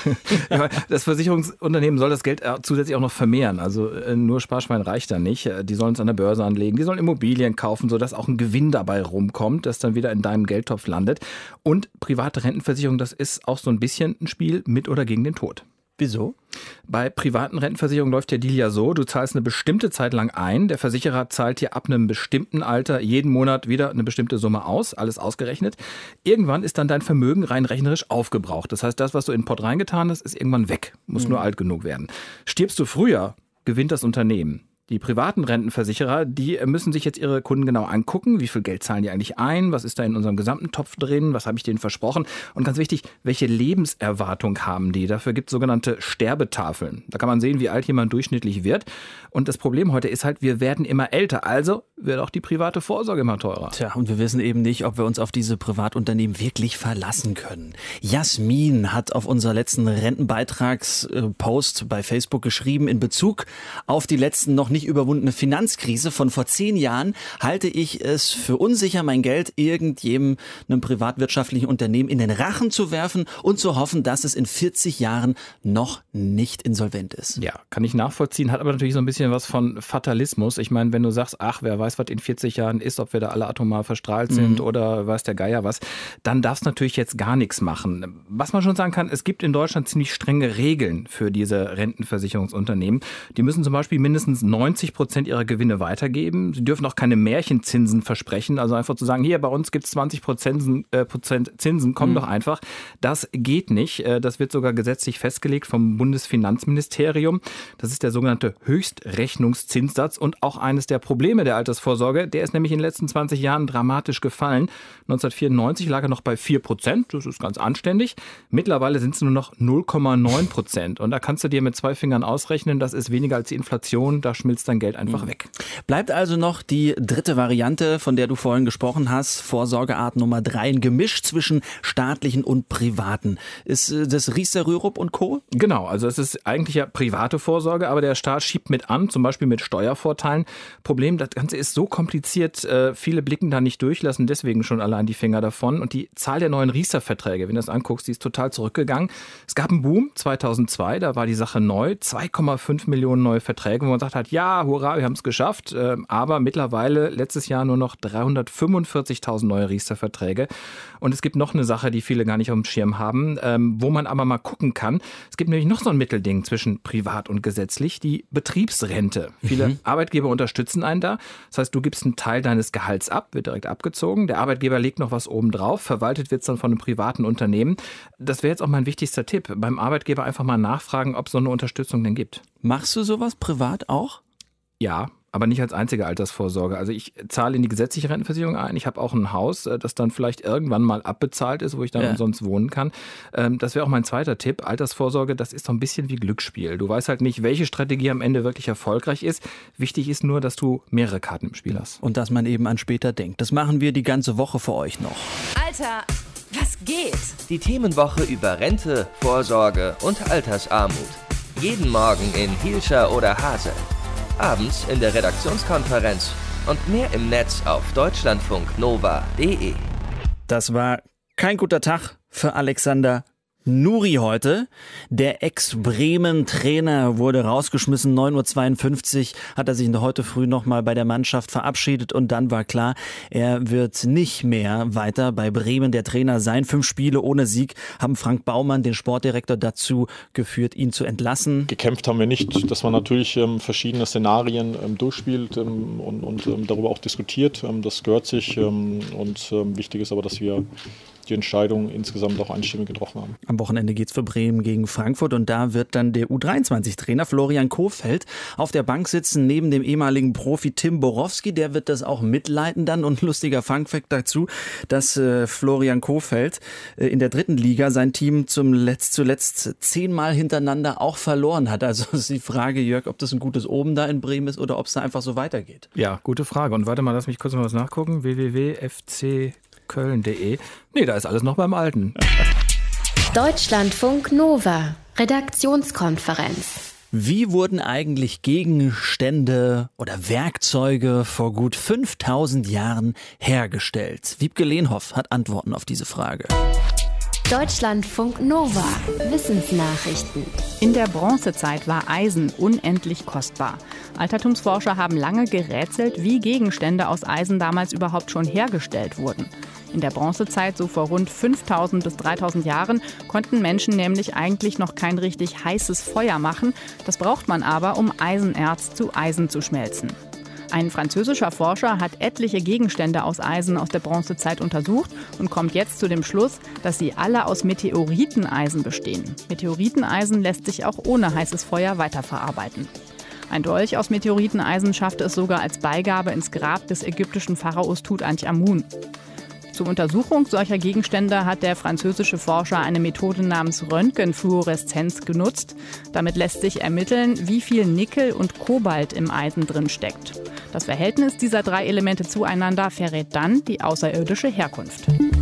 Das Versicherungsunternehmen soll das Geld zusätzlich auch noch vermehren. Also nur Sparschwein reicht da nicht. Die sollen es an der Börse anlegen, die sollen Immobilien kaufen, sodass auch ein Gewinn dabei rumkommt, das dann wieder in deinem Geldtopf landet. Und private Rentenversicherung, das ist auch so ein bisschen ein Spiel mit oder gegen den Tod. Wieso? Bei privaten Rentenversicherungen läuft der Deal ja so, du zahlst eine bestimmte Zeit lang ein, der Versicherer zahlt dir ab einem bestimmten Alter jeden Monat wieder eine bestimmte Summe aus, alles ausgerechnet. Irgendwann ist dann dein Vermögen rein rechnerisch aufgebraucht. Das heißt, das, was du in den Pott reingetan hast, ist irgendwann weg, muss mhm. nur alt genug werden. Stirbst du früher, gewinnt das Unternehmen. Die privaten Rentenversicherer, die müssen sich jetzt ihre Kunden genau angucken, wie viel Geld zahlen die eigentlich ein, was ist da in unserem gesamten Topf drin, was habe ich denen versprochen und ganz wichtig, welche Lebenserwartung haben die. Dafür gibt es sogenannte Sterbetafeln. Da kann man sehen, wie alt jemand durchschnittlich wird. Und das Problem heute ist halt, wir werden immer älter, also wird auch die private Vorsorge immer teurer. Tja, und wir wissen eben nicht, ob wir uns auf diese Privatunternehmen wirklich verlassen können. Jasmin hat auf unserer letzten Rentenbeitragspost bei Facebook geschrieben, in Bezug auf die letzten noch nicht nicht überwundene Finanzkrise von vor zehn Jahren halte ich es für unsicher, mein Geld irgendjemandem einem privatwirtschaftlichen Unternehmen in den Rachen zu werfen und zu hoffen, dass es in vierzig Jahren noch nicht insolvent ist. Ja, kann ich nachvollziehen, hat aber natürlich so ein bisschen was von Fatalismus. Ich meine, wenn du sagst, ach, wer weiß, was in vierzig Jahren ist, ob wir da alle atomar verstrahlt sind mhm. oder weiß der Geier was, dann darfst du natürlich jetzt gar nichts machen. Was man schon sagen kann, es gibt in Deutschland ziemlich strenge Regeln für diese Rentenversicherungsunternehmen. Die müssen zum Beispiel mindestens neunzig Prozent ihrer Gewinne weitergeben. Sie dürfen auch keine Märchenzinsen versprechen. Also einfach zu sagen, hier bei uns gibt es zwanzig Prozent Zinsen, komm mhm. doch einfach. Das geht nicht. Das wird sogar gesetzlich festgelegt vom Bundesfinanzministerium. Das ist der sogenannte Höchstrechnungszinssatz und auch eines der Probleme der Altersvorsorge. Der ist nämlich in den letzten zwanzig Jahren dramatisch gefallen. neunzehnhundertvierundneunzig lag er noch bei vier Prozent. Das ist ganz anständig. Mittlerweile sind es nur noch null Komma neun Prozent. Und da kannst du dir mit zwei Fingern ausrechnen, das ist weniger als die Inflation. Da schmilzt dein Geld einfach mhm. weg. Bleibt also noch die dritte Variante, von der du vorhin gesprochen hast. Vorsorgeart Nummer drei, ein Gemisch zwischen staatlichen und privaten. Ist das Riester, Rürup und Co.? Genau, also es ist eigentlich ja private Vorsorge, aber der Staat schiebt mit an, zum Beispiel mit Steuervorteilen. Problem, das Ganze ist so kompliziert, viele blicken da nicht durch, lassen deswegen schon allein die Finger davon. Und die Zahl der neuen Riester-Verträge, wenn du das anguckst, die ist total zurückgegangen. Es gab einen Boom zweitausendzwei, da war die Sache neu, zwei Komma fünf Millionen neue Verträge, wo man sagt hat, ja, hurra, wir haben es geschafft, aber mittlerweile letztes Jahr nur noch dreihundertfünfundvierzigtausend neue Riester-Verträge. Und es gibt noch eine Sache, die viele gar nicht auf dem Schirm haben, wo man aber mal gucken kann. Es gibt nämlich noch so ein Mittelding zwischen privat und gesetzlich, die Betriebsrente. Mhm. Viele Arbeitgeber unterstützen einen da. Das heißt, du gibst einen Teil deines Gehalts ab, wird direkt abgezogen. Der Arbeitgeber legt noch was oben drauf, verwaltet wird es dann von einem privaten Unternehmen. Das wäre jetzt auch mein wichtigster Tipp. Beim Arbeitgeber einfach mal nachfragen, ob es so eine Unterstützung denn gibt. Machst du sowas privat auch? Ja, aber nicht als einzige Altersvorsorge. Also ich zahle in die gesetzliche Rentenversicherung ein. Ich habe auch ein Haus, das dann vielleicht irgendwann mal abbezahlt ist, wo ich dann ja. umsonst wohnen kann. Das wäre auch mein zweiter Tipp. Altersvorsorge, das ist so ein bisschen wie Glücksspiel. Du weißt halt nicht, welche Strategie am Ende wirklich erfolgreich ist. Wichtig ist nur, dass du mehrere Karten im Spiel hast. Und dass man eben an später denkt. Das machen wir die ganze Woche für euch noch. Alter, was geht? Die Themenwoche über Rente, Vorsorge und Altersarmut. Jeden Morgen in Hielscher oder Hase. Abends in der Redaktionskonferenz und mehr im Netz auf deutschlandfunk nova punkt de. Das war kein guter Tag für Alexander Nuri heute. Der Ex-Bremen-Trainer wurde rausgeschmissen. neun Uhr zweiundfünfzig hat er sich heute früh nochmal bei der Mannschaft verabschiedet und dann war klar, er wird nicht mehr weiter bei Bremen der Trainer sein. Fünf Spiele ohne Sieg haben Frank Baumann, den Sportdirektor, dazu geführt, ihn zu entlassen. Gekämpft haben wir nicht, dass man natürlich ähm, verschiedene Szenarien ähm, durchspielt ähm, und, und ähm, darüber auch diskutiert. Ähm, das gehört sich ähm, und ähm, wichtig ist aber, dass wir die Entscheidung insgesamt auch einstimmig getroffen haben. Am Wochenende geht's für Bremen gegen Frankfurt und da wird dann der U dreiundzwanzig-Trainer Florian Kohfeldt auf der Bank sitzen, neben dem ehemaligen Profi Tim Borowski. Der wird das auch mitleiten dann und lustiger Funfact dazu, dass äh, Florian Kohfeldt äh, in der dritten Liga sein Team zum Letzt, zuletzt zehnmal hintereinander auch verloren hat. Also ist die Frage, Jörg, ob das ein gutes Oben da in Bremen ist oder ob es da einfach so weitergeht. Ja, gute Frage. Und warte mal, lass mich kurz mal was nachgucken. w w w punkt f c köln punkt de. Nee, da ist alles noch beim Alten. Deutschlandfunk Nova, Redaktionskonferenz. Wie wurden eigentlich Gegenstände oder Werkzeuge vor gut fünftausend Jahren hergestellt? Wiebke Lehnhoff hat Antworten auf diese Frage. Deutschlandfunk Nova. Wissensnachrichten. In der Bronzezeit war Eisen unendlich kostbar. Altertumsforscher haben lange gerätselt, wie Gegenstände aus Eisen damals überhaupt schon hergestellt wurden. In der Bronzezeit, so vor rund fünftausend bis dreitausend Jahren, konnten Menschen nämlich eigentlich noch kein richtig heißes Feuer machen. Das braucht man aber, um Eisenerz zu Eisen zu schmelzen. Ein französischer Forscher hat etliche Gegenstände aus Eisen aus der Bronzezeit untersucht und kommt jetzt zu dem Schluss, dass sie alle aus Meteoriteneisen bestehen. Meteoriteneisen lässt sich auch ohne heißes Feuer weiterverarbeiten. Ein Dolch aus Meteoriteneisen schaffte es sogar als Beigabe ins Grab des ägyptischen Pharaos Tutanchamun. Zur Untersuchung solcher Gegenstände hat der französische Forscher eine Methode namens Röntgenfluoreszenz genutzt. Damit lässt sich ermitteln, wie viel Nickel und Kobalt im Eisen drin steckt. Das Verhältnis dieser drei Elemente zueinander verrät dann die außerirdische Herkunft.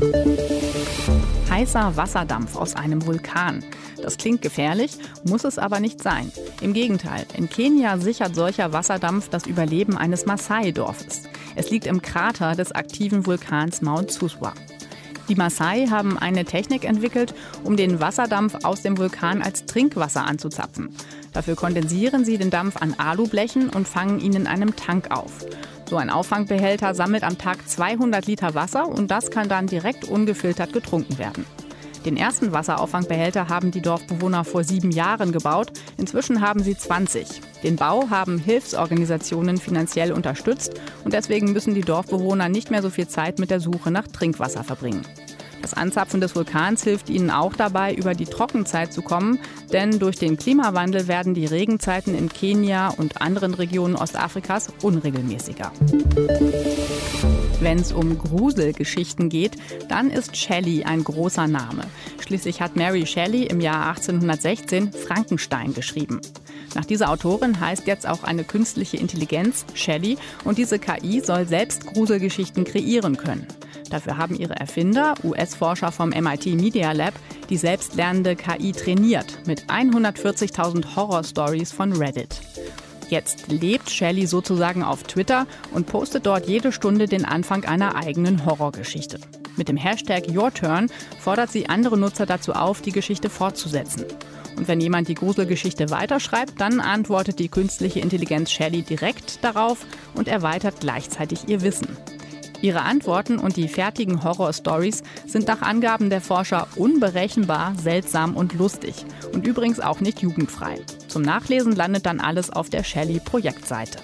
Heißer Wasserdampf aus einem Vulkan. Das klingt gefährlich, muss es aber nicht sein. Im Gegenteil, in Kenia sichert solcher Wasserdampf das Überleben eines Maasai-Dorfes. Es liegt im Krater des aktiven Vulkans Mount Suswa. Die Maasai haben eine Technik entwickelt, um den Wasserdampf aus dem Vulkan als Trinkwasser anzuzapfen. Dafür kondensieren sie den Dampf an Alublechen und fangen ihn in einem Tank auf. So ein Auffangbehälter sammelt am Tag zweihundert Liter Wasser und das kann dann direkt ungefiltert getrunken werden. Den ersten Wasserauffangbehälter haben die Dorfbewohner vor sieben Jahren gebaut. Inzwischen haben sie zwanzig. Den Bau haben Hilfsorganisationen finanziell unterstützt und deswegen müssen die Dorfbewohner nicht mehr so viel Zeit mit der Suche nach Trinkwasser verbringen. Das Anzapfen des Vulkans hilft ihnen auch dabei, über die Trockenzeit zu kommen, denn durch den Klimawandel werden die Regenzeiten in Kenia und anderen Regionen Ostafrikas unregelmäßiger. Wenn es um Gruselgeschichten geht, dann ist Shelley ein großer Name. Schließlich hat Mary Shelley im Jahr achtzehnhundertsechzehn Frankenstein geschrieben. Nach dieser Autorin heißt jetzt auch eine künstliche Intelligenz Shelley und diese K I soll selbst Gruselgeschichten kreieren können. Dafür haben ihre Erfinder, U S-Forscher vom M I T Media Lab, die selbstlernende K I trainiert mit hundertvierzigtausend Horror-Stories von Reddit. Jetzt lebt Shelley sozusagen auf Twitter und postet dort jede Stunde den Anfang einer eigenen Horrorgeschichte. Mit dem Hashtag YourTurn fordert sie andere Nutzer dazu auf, die Geschichte fortzusetzen. Und wenn jemand die Gruselgeschichte weiterschreibt, dann antwortet die künstliche Intelligenz Shelley direkt darauf und erweitert gleichzeitig ihr Wissen. Ihre Antworten und die fertigen Horror-Stories sind nach Angaben der Forscher unberechenbar, seltsam und lustig. Und übrigens auch nicht jugendfrei. Zum Nachlesen landet dann alles auf der Shelley-Projektseite.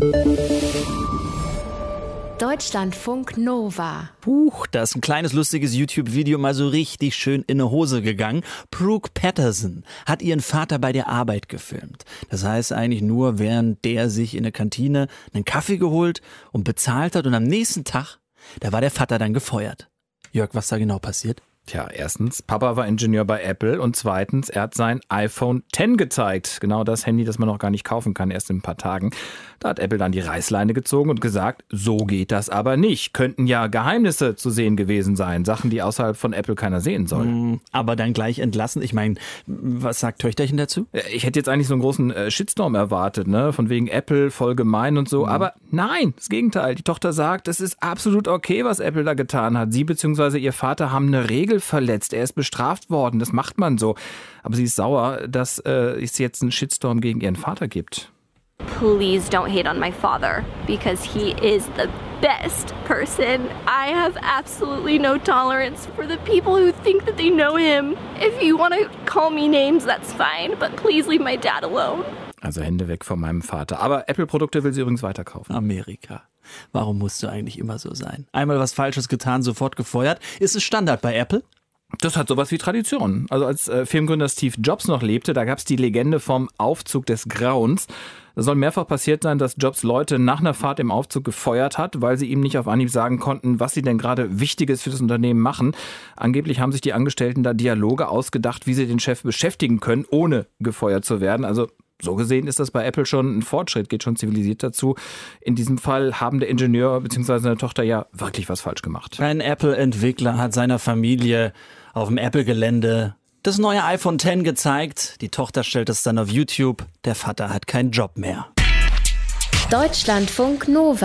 Deutschlandfunk Nova. Puh, da ist ein kleines lustiges YouTube-Video mal so richtig schön in eine Hose gegangen. Brooke Patterson hat ihren Vater bei der Arbeit gefilmt. Das heißt eigentlich nur, während der sich in der Kantine einen Kaffee geholt und bezahlt hat und am nächsten Tag, da war der Vater dann gefeuert. Jörg, was da genau passiert? Tja, erstens, Papa war Ingenieur bei Apple und zweitens, er hat sein iPhone X gezeigt. Genau das Handy, das man noch gar nicht kaufen kann, erst in ein paar Tagen. Da hat Apple dann die Reißleine gezogen und gesagt, so geht das aber nicht. Könnten ja Geheimnisse zu sehen gewesen sein, Sachen, die außerhalb von Apple keiner sehen soll. Mm, aber dann gleich entlassen. Ich meine, was sagt Töchterchen dazu? Ich hätte jetzt eigentlich so einen großen äh, Shitstorm erwartet, ne? Von wegen Apple, voll gemein und so. Mm. Aber nein, das Gegenteil. Die Tochter sagt, es ist absolut okay, was Apple da getan hat. Sie bzw. ihr Vater haben eine Regel verletzt. Er ist bestraft worden. Das macht man so. Aber sie ist sauer, dass äh, es jetzt einen Shitstorm gegen ihren Vater gibt. Please don't hate on my father because he is the best person. I have absolutely no tolerance for the people who think that they know him. If you want to call me names, that's fine, but please leave my dad alone. Also Hände weg von meinem Vater. Aber Apple-Produkte will sie übrigens weiterkaufen. Amerika. Warum musst du eigentlich immer so sein? Einmal was Falsches getan, sofort gefeuert. Ist es Standard bei Apple? Das hat sowas wie Tradition. Also als äh, Firmengründer Steve Jobs noch lebte, da gab es die Legende vom Aufzug des Grauens. Es soll mehrfach passiert sein, dass Jobs Leute nach einer Fahrt im Aufzug gefeuert hat, weil sie ihm nicht auf Anhieb sagen konnten, was sie denn gerade Wichtiges für das Unternehmen machen. Angeblich haben sich die Angestellten da Dialoge ausgedacht, wie sie den Chef beschäftigen können, ohne gefeuert zu werden. Also so gesehen ist das bei Apple schon ein Fortschritt, geht schon zivilisiert dazu. In diesem Fall haben der Ingenieur bzw. seine Tochter ja wirklich was falsch gemacht. Ein Apple-Entwickler hat seiner Familie auf dem Apple-Gelände das neue iPhone X gezeigt. Die Tochter stellt es dann auf YouTube. Der Vater hat keinen Job mehr. Deutschlandfunk Nova.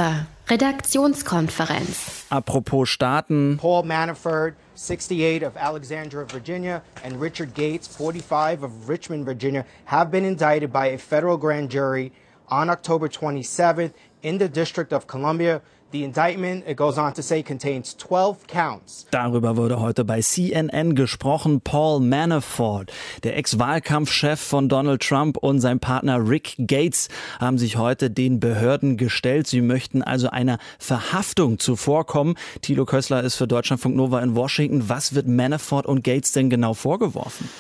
Redaktionskonferenz. Apropos Staaten. Paul Manafort, sixty-eight, of Alexandria, Virginia, and Richard Gates, forty-five, of Richmond, Virginia, have been indicted by a federal grand jury on October twenty-seventh in the District of Columbia. The indictment, it goes on to say, contains twelve counts. Darüber wurde heute bei C N N gesprochen. Paul Manafort, der Ex-Wahlkampfchef von Donald Trump, und sein Partner Rick Gates haben sich heute den Behörden gestellt. Sie möchten also einer Verhaftung zuvorkommen. Thilo Kössler ist für Deutschlandfunk Nova in Washington. Was wird Manafort und Gates denn genau vorgeworfen?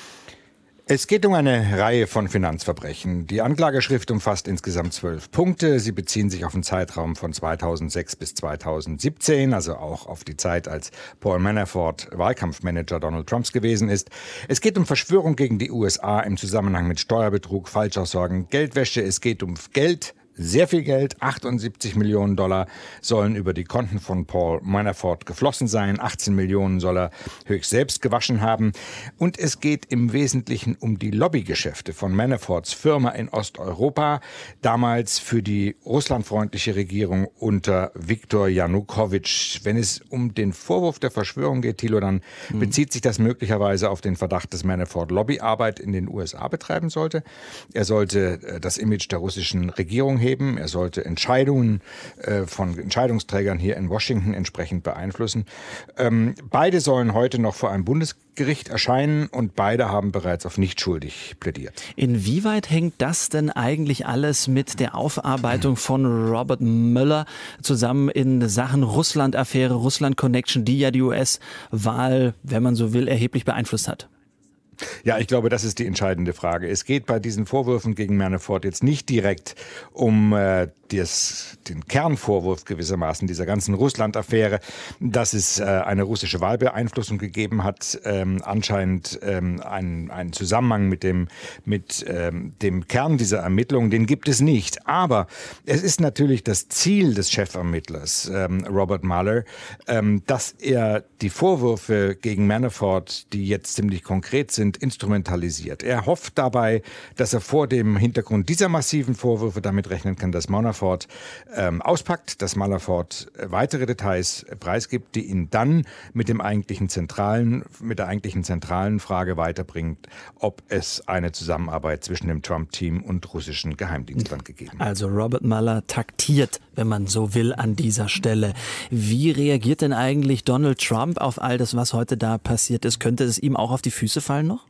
Es geht um eine Reihe von Finanzverbrechen. Die Anklageschrift umfasst insgesamt zwölf Punkte. Sie beziehen sich auf einen Zeitraum von zweitausendsechs bis zweitausendsiebzehn, also auch auf die Zeit, als Paul Manafort Wahlkampfmanager Donald Trumps gewesen ist. Es geht um Verschwörung gegen die U S A im Zusammenhang mit Steuerbetrug, Falschaussagen, Geldwäsche. Es geht um Geld. Sehr viel Geld, achtundsiebzig Millionen Dollar sollen über die Konten von Paul Manafort geflossen sein. achtzehn Millionen soll er höchst selbst gewaschen haben. Und es geht im Wesentlichen um die Lobbygeschäfte von Manaforts Firma in Osteuropa, damals für die russlandfreundliche Regierung unter Viktor Janukowitsch. Wenn es um den Vorwurf der Verschwörung geht, Thilo, dann mhm. bezieht sich das möglicherweise auf den Verdacht, dass Manafort Lobbyarbeit in den U S A betreiben sollte. Er sollte das Image der russischen Regierung heben. Er sollte Entscheidungen äh, von Entscheidungsträgern hier in Washington entsprechend beeinflussen. Ähm, beide sollen heute noch vor einem Bundesgericht erscheinen und beide haben bereits auf nicht schuldig plädiert. Inwieweit hängt das denn eigentlich alles mit der Aufarbeitung von Robert Mueller zusammen in Sachen Russland-Affäre, Russland-Connection, die ja die U S-Wahl, wenn man so will, erheblich beeinflusst hat? Ja, ich glaube, das ist die entscheidende Frage. Es geht bei diesen Vorwürfen gegen Manafort jetzt nicht direkt um äh, das, den Kernvorwurf gewissermaßen dieser ganzen Russland-Affäre, dass es äh, eine russische Wahlbeeinflussung gegeben hat, ähm, anscheinend ähm, einen, einen Zusammenhang mit dem, mit ähm, dem Kern dieser Ermittlungen, den gibt es nicht. Aber es ist natürlich das Ziel des Chefermittlers, ähm, Robert Mueller, ähm, dass er die Vorwürfe gegen Manafort, die jetzt ziemlich konkret sind, instrumentalisiert. Er hofft dabei, dass er vor dem Hintergrund dieser massiven Vorwürfe damit rechnen kann, dass Manafort ähm, auspackt, dass Manafort weitere Details preisgibt, die ihn dann mit dem eigentlichen zentralen, mit der eigentlichen zentralen Frage weiterbringt, ob es eine Zusammenarbeit zwischen dem Trump-Team und russischen Geheimdienstern gegeben hat. Also Robert Mueller taktiert, wenn man so will, an dieser Stelle. Wie reagiert denn eigentlich Donald Trump auf all das, was heute da passiert ist? Könnte es ihm auch auf die Füße fallen noch?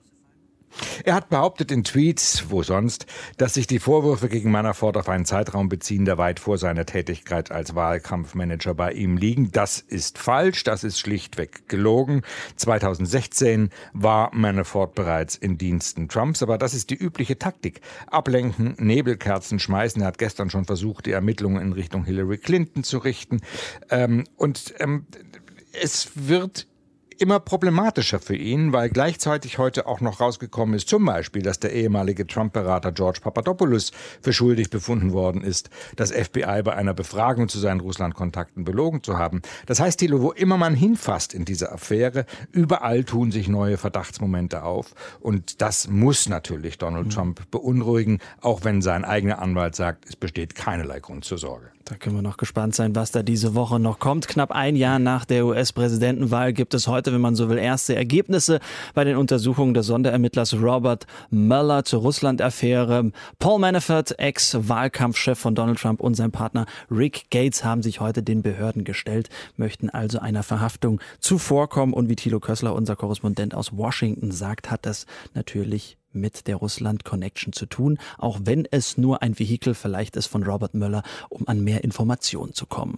Er hat behauptet in Tweets, wo sonst, dass sich die Vorwürfe gegen Manafort auf einen Zeitraum beziehen, der weit vor seiner Tätigkeit als Wahlkampfmanager bei ihm liegen. Das ist falsch, das ist schlichtweg gelogen. zweitausendsechzehn war Manafort bereits in Diensten Trumps, aber das ist die übliche Taktik. Ablenken, Nebelkerzen schmeißen. Er hat gestern schon versucht, die Ermittlungen in Richtung Hillary Clinton zu richten. Ähm, und ähm, es wird immer problematischer für ihn, weil gleichzeitig heute auch noch rausgekommen ist, zum Beispiel, dass der ehemalige Trump-Berater George Papadopoulos für schuldig befunden worden ist, das F B I bei einer Befragung zu seinen Russland-Kontakten belogen zu haben. Das heißt, Thilo, wo immer man hinfasst in dieser Affäre, überall tun sich neue Verdachtsmomente auf. Und das muss natürlich Donald mhm. Trump beunruhigen, auch wenn sein eigener Anwalt sagt, es besteht keinerlei Grund zur Sorge. Da können wir noch gespannt sein, was da diese Woche noch kommt. Knapp ein Jahr nach der U S-Präsidentenwahl gibt es heute, wenn man so will, erste Ergebnisse bei den Untersuchungen des Sonderermittlers Robert Mueller zur Russland-Affäre. Paul Manafort, Ex-Wahlkampfchef von Donald Trump, und sein Partner Rick Gates haben sich heute den Behörden gestellt, möchten also einer Verhaftung zuvorkommen. Und wie Thilo Kössler, unser Korrespondent aus Washington, sagt, hat das natürlich mit der Russland-Connection zu tun, auch wenn es nur ein Vehikel vielleicht ist von Robert Mueller, um an mehr Informationen zu kommen.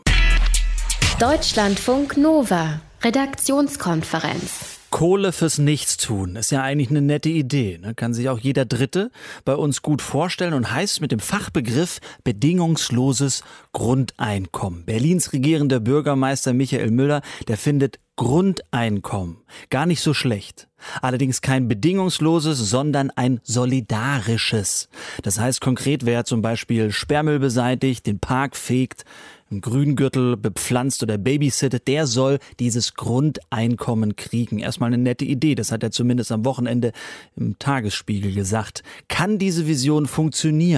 Deutschlandfunk Nova, Redaktionskonferenz. Kohle fürs Nichtstun ist ja eigentlich eine nette Idee, ne? Kann sich auch jeder Dritte bei uns gut vorstellen und heißt mit dem Fachbegriff bedingungsloses Grundeinkommen. Berlins regierender Bürgermeister Michael Müller, der findet Grundeinkommen gar nicht so schlecht. Allerdings kein bedingungsloses, sondern ein solidarisches. Das heißt konkret, wer zum Beispiel Sperrmüll beseitigt, den Park fegt, einen Grüngürtel bepflanzt oder babysittet, der soll dieses Grundeinkommen kriegen. Erstmal eine nette Idee, das hat er zumindest am Wochenende im Tagesspiegel gesagt. Kann diese Vision funktionieren?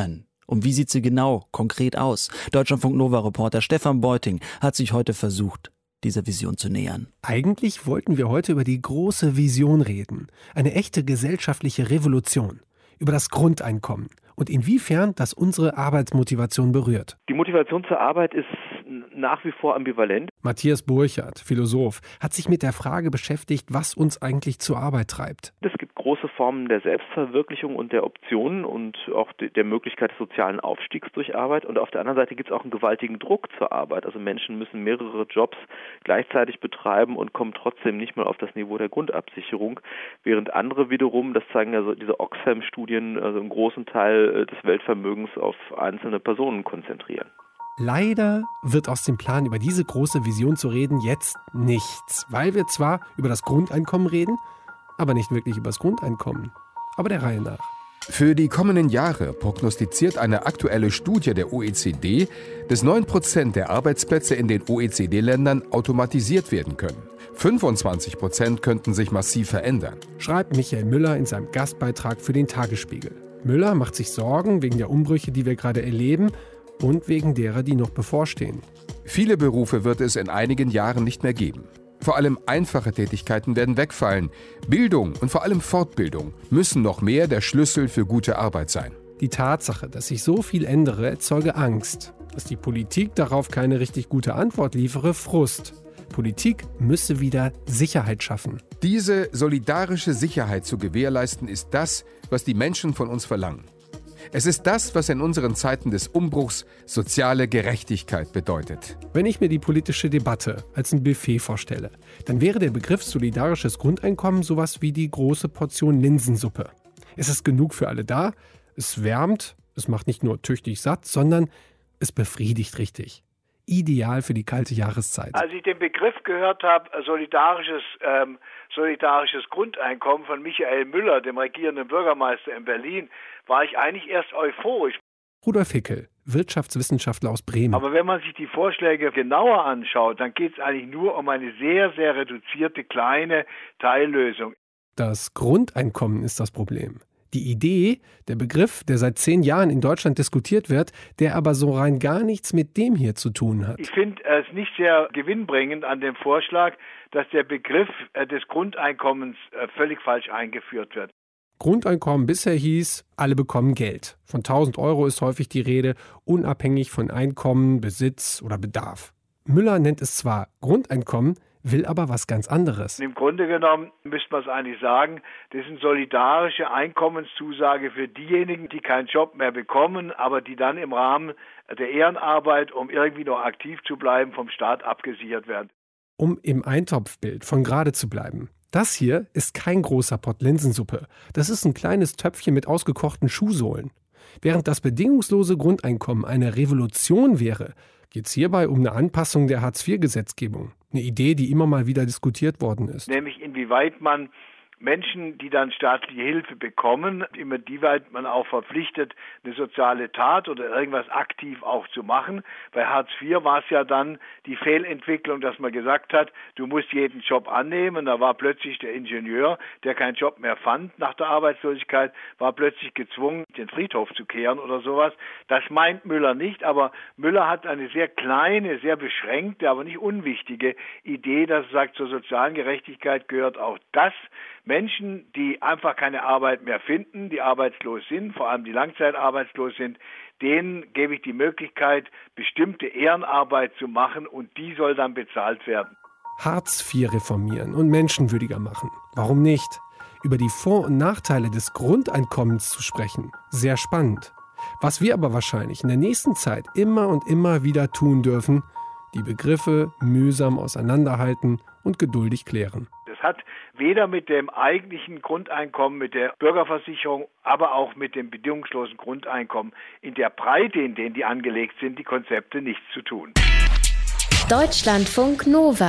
Und wie sieht sie genau, konkret aus? Deutschlandfunk Nova-Reporter Stefan Beuting hat sich heute versucht, dieser Vision zu nähern. Eigentlich wollten wir heute über die große Vision reden. Eine echte gesellschaftliche Revolution. Über das Grundeinkommen. Und inwiefern das unsere Arbeitsmotivation berührt. Die Motivation zur Arbeit ist nach wie vor ambivalent. Matthias Burchardt, Philosoph, hat sich mit der Frage beschäftigt, was uns eigentlich zur Arbeit treibt. Es gibt große Formen der Selbstverwirklichung und der Optionen und auch der Möglichkeit des sozialen Aufstiegs durch Arbeit. Und auf der anderen Seite gibt es auch einen gewaltigen Druck zur Arbeit. Also Menschen müssen mehrere Jobs gleichzeitig betreiben und kommen trotzdem nicht mal auf das Niveau der Grundabsicherung. Während andere wiederum, das zeigen ja so diese Oxfam-Studien, also einen großen Teil des Weltvermögens auf einzelne Personen konzentrieren. Leider wird aus dem Plan, über diese große Vision zu reden, jetzt nichts. Weil wir zwar über das Grundeinkommen reden, aber nicht wirklich über das Grundeinkommen. Aber der Reihe nach. Für die kommenden Jahre prognostiziert eine aktuelle Studie der O E C D, dass neun Prozent der Arbeitsplätze in den O E C D-Ländern automatisiert werden können. fünfundzwanzig Prozent könnten sich massiv verändern. Schreibt Michael Müller in seinem Gastbeitrag für den Tagesspiegel. Müller macht sich Sorgen wegen der Umbrüche, die wir gerade erleben und wegen derer, die noch bevorstehen. Viele Berufe wird es in einigen Jahren nicht mehr geben. Vor allem einfache Tätigkeiten werden wegfallen. Bildung und vor allem Fortbildung müssen noch mehr der Schlüssel für gute Arbeit sein. Die Tatsache, dass sich so viel ändere, erzeuge Angst. Dass die Politik darauf keine richtig gute Antwort liefere, Frust. Politik müsse wieder Sicherheit schaffen. Diese solidarische Sicherheit zu gewährleisten, ist das, was die Menschen von uns verlangen. Es ist das, was in unseren Zeiten des Umbruchs soziale Gerechtigkeit bedeutet. Wenn ich mir die politische Debatte als ein Buffet vorstelle, dann wäre der Begriff solidarisches Grundeinkommen sowas wie die große Portion Linsensuppe. Es ist genug für alle da, es wärmt, es macht nicht nur tüchtig satt, sondern es befriedigt richtig. Ideal für die kalte Jahreszeit. Als ich den Begriff gehört habe, solidarisches, ähm, solidarisches Grundeinkommen von Michael Müller, dem regierenden Bürgermeister in Berlin, war ich eigentlich erst euphorisch. Rudolf Hickel, Wirtschaftswissenschaftler aus Bremen. Aber wenn man sich die Vorschläge genauer anschaut, dann geht es eigentlich nur um eine sehr, sehr reduzierte kleine Teillösung. Das Grundeinkommen ist das Problem. Die Idee, der Begriff, der seit zehn Jahren in Deutschland diskutiert wird, der aber so rein gar nichts mit dem hier zu tun hat. Ich finde es nicht sehr gewinnbringend an dem Vorschlag, dass der Begriff des Grundeinkommens völlig falsch eingeführt wird. Grundeinkommen bisher hieß, alle bekommen Geld. Von tausend Euro ist häufig die Rede, unabhängig von Einkommen, Besitz oder Bedarf. Müller nennt es zwar Grundeinkommen, will aber was ganz anderes. Im Grunde genommen müsste man es eigentlich sagen, das ist eine solidarische Einkommenszusage für diejenigen, die keinen Job mehr bekommen, aber die dann im Rahmen der Ehrenarbeit, um irgendwie noch aktiv zu bleiben, vom Staat abgesichert werden. Um im Eintopfbild von gerade zu bleiben. Das hier ist kein großer Pott Linsensuppe. Das ist ein kleines Töpfchen mit ausgekochten Schuhsohlen. Während das bedingungslose Grundeinkommen eine Revolution wäre, geht es hierbei um eine Anpassung der Hartz vier Gesetzgebung. Eine Idee, die immer mal wieder diskutiert worden ist. Nämlich inwieweit man Menschen, die dann staatliche Hilfe bekommen, inwieweit man auch verpflichtet, eine soziale Tat oder irgendwas aktiv auch zu machen. Bei Hartz vier war es ja dann die Fehlentwicklung, dass man gesagt hat, du musst jeden Job annehmen. Da war plötzlich der Ingenieur, der keinen Job mehr fand nach der Arbeitslosigkeit, war plötzlich gezwungen, den Friedhof zu kehren oder sowas. Das meint Müller nicht, aber Müller hat eine sehr kleine, sehr beschränkte, aber nicht unwichtige Idee, dass er sagt, zur sozialen Gerechtigkeit gehört auch das, Menschen, die einfach keine Arbeit mehr finden, die arbeitslos sind, vor allem die langzeitarbeitslos sind, denen gebe ich die Möglichkeit, bestimmte Ehrenarbeit zu machen und die soll dann bezahlt werden. Hartz vier reformieren und menschenwürdiger machen. Warum nicht? Über die Vor- und Nachteile des Grundeinkommens zu sprechen, sehr spannend. Was wir aber wahrscheinlich in der nächsten Zeit immer und immer wieder tun dürfen, die Begriffe mühsam auseinanderhalten und geduldig klären. Das hat weder mit dem eigentlichen Grundeinkommen, mit der Bürgerversicherung, aber auch mit dem bedingungslosen Grundeinkommen in der Breite, in denen die angelegt sind, die Konzepte nichts zu tun. Deutschlandfunk Nova.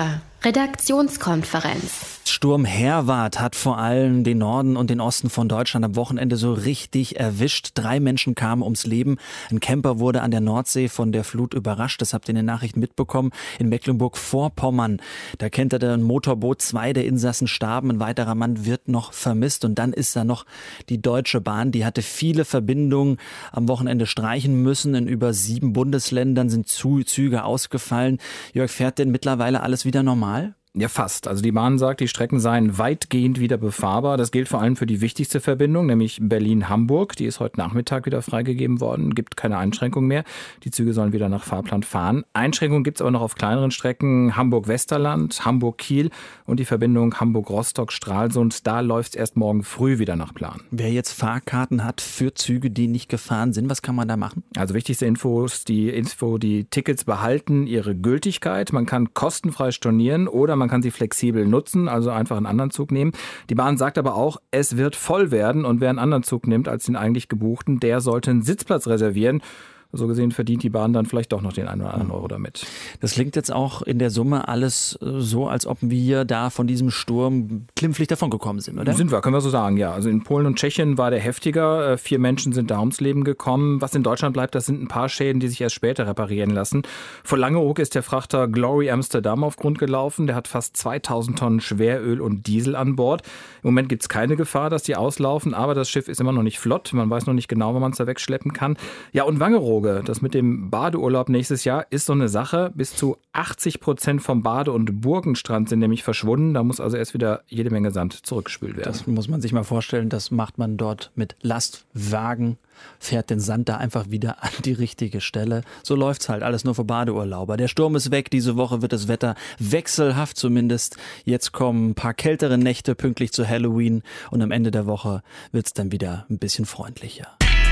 Redaktionskonferenz. Sturm Herwart hat vor allem den Norden und den Osten von Deutschland am Wochenende so richtig erwischt. Drei Menschen kamen ums Leben. Ein Camper wurde an der Nordsee von der Flut überrascht. Das habt ihr in den Nachrichten mitbekommen. In Mecklenburg-Vorpommern, da kenterte ein Motorboot. Zwei der Insassen starben. Ein weiterer Mann wird noch vermisst. Und dann ist da noch die Deutsche Bahn. Die hatte viele Verbindungen am Wochenende streichen müssen. In über sieben Bundesländern sind Züge ausgefallen. Jörg, fährt denn mittlerweile alles wieder normal? Ja, fast. Also die Bahn sagt, die Strecken seien weitgehend wieder befahrbar. Das gilt vor allem für die wichtigste Verbindung, nämlich Berlin-Hamburg. Die ist heute Nachmittag wieder freigegeben worden. Gibt keine Einschränkung mehr. Die Züge sollen wieder nach Fahrplan fahren. Einschränkungen gibt es aber noch auf kleineren Strecken. Hamburg-Westerland, Hamburg-Kiel und die Verbindung Hamburg-Rostock-Stralsund. Da läuft es erst morgen früh wieder nach Plan. Wer jetzt Fahrkarten hat für Züge, die nicht gefahren sind, was kann man da machen? Also wichtigste Infos, die Info, die Tickets behalten ihre Gültigkeit. Man kann kostenfrei stornieren oder man Man kann sie flexibel nutzen, also einfach einen anderen Zug nehmen. Die Bahn sagt aber auch, es wird voll werden und wer einen anderen Zug nimmt als den eigentlich gebuchten, der sollte einen Sitzplatz reservieren. So gesehen verdient die Bahn dann vielleicht doch noch den einen oder anderen Euro damit. Das klingt jetzt auch in der Summe alles so, als ob wir da von diesem Sturm glimpflich davon gekommen sind, oder? Sind wir, können wir so sagen, ja. Also in Polen und Tschechien war der heftiger. Vier Menschen sind da ums Leben gekommen. Was in Deutschland bleibt, das sind ein paar Schäden, die sich erst später reparieren lassen. Vor Langeoog ist der Frachter Glory Amsterdam auf Grund gelaufen. Der hat fast zweitausend Tonnen Schweröl und Diesel an Bord. Im Moment gibt es keine Gefahr, dass die auslaufen, aber das Schiff ist immer noch nicht flott. Man weiß noch nicht genau, wann man es da wegschleppen kann. Ja, und Wangerooge. Das mit dem Badeurlaub nächstes Jahr ist so eine Sache. Bis zu achtzig Prozent vom Bade- und Burgenstrand sind nämlich verschwunden. Da muss also erst wieder jede Menge Sand zurückgespült werden. Das muss man sich mal vorstellen. Das macht man dort mit Lastwagen, fährt den Sand da einfach wieder an die richtige Stelle. So läuft's halt, alles nur für Badeurlauber. Der Sturm ist weg. Diese Woche wird das Wetter wechselhaft zumindest. Jetzt kommen ein paar kältere Nächte pünktlich zu Halloween. Und am Ende der Woche wird's dann wieder ein bisschen freundlicher.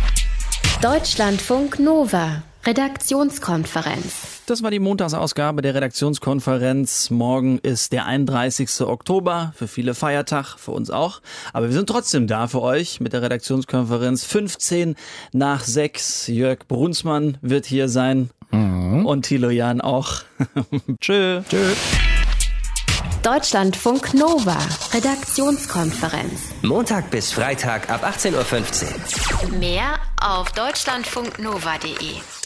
Deutschlandfunk Nova, Redaktionskonferenz. Das war die Montagsausgabe der Redaktionskonferenz. Morgen ist der einunddreißigste Oktober. Für viele Feiertag, für uns auch. Aber wir sind trotzdem da für euch mit der Redaktionskonferenz. fünfzehn nach sechs. Jörg Brunsmann wird hier sein. Mhm. Und Thilo Jahn auch. Tschö. Tschö. Deutschlandfunk Nova, Redaktionskonferenz. Montag bis Freitag ab achtzehn Uhr fünfzehn. Mehr auf deutschlandfunknova punkt de.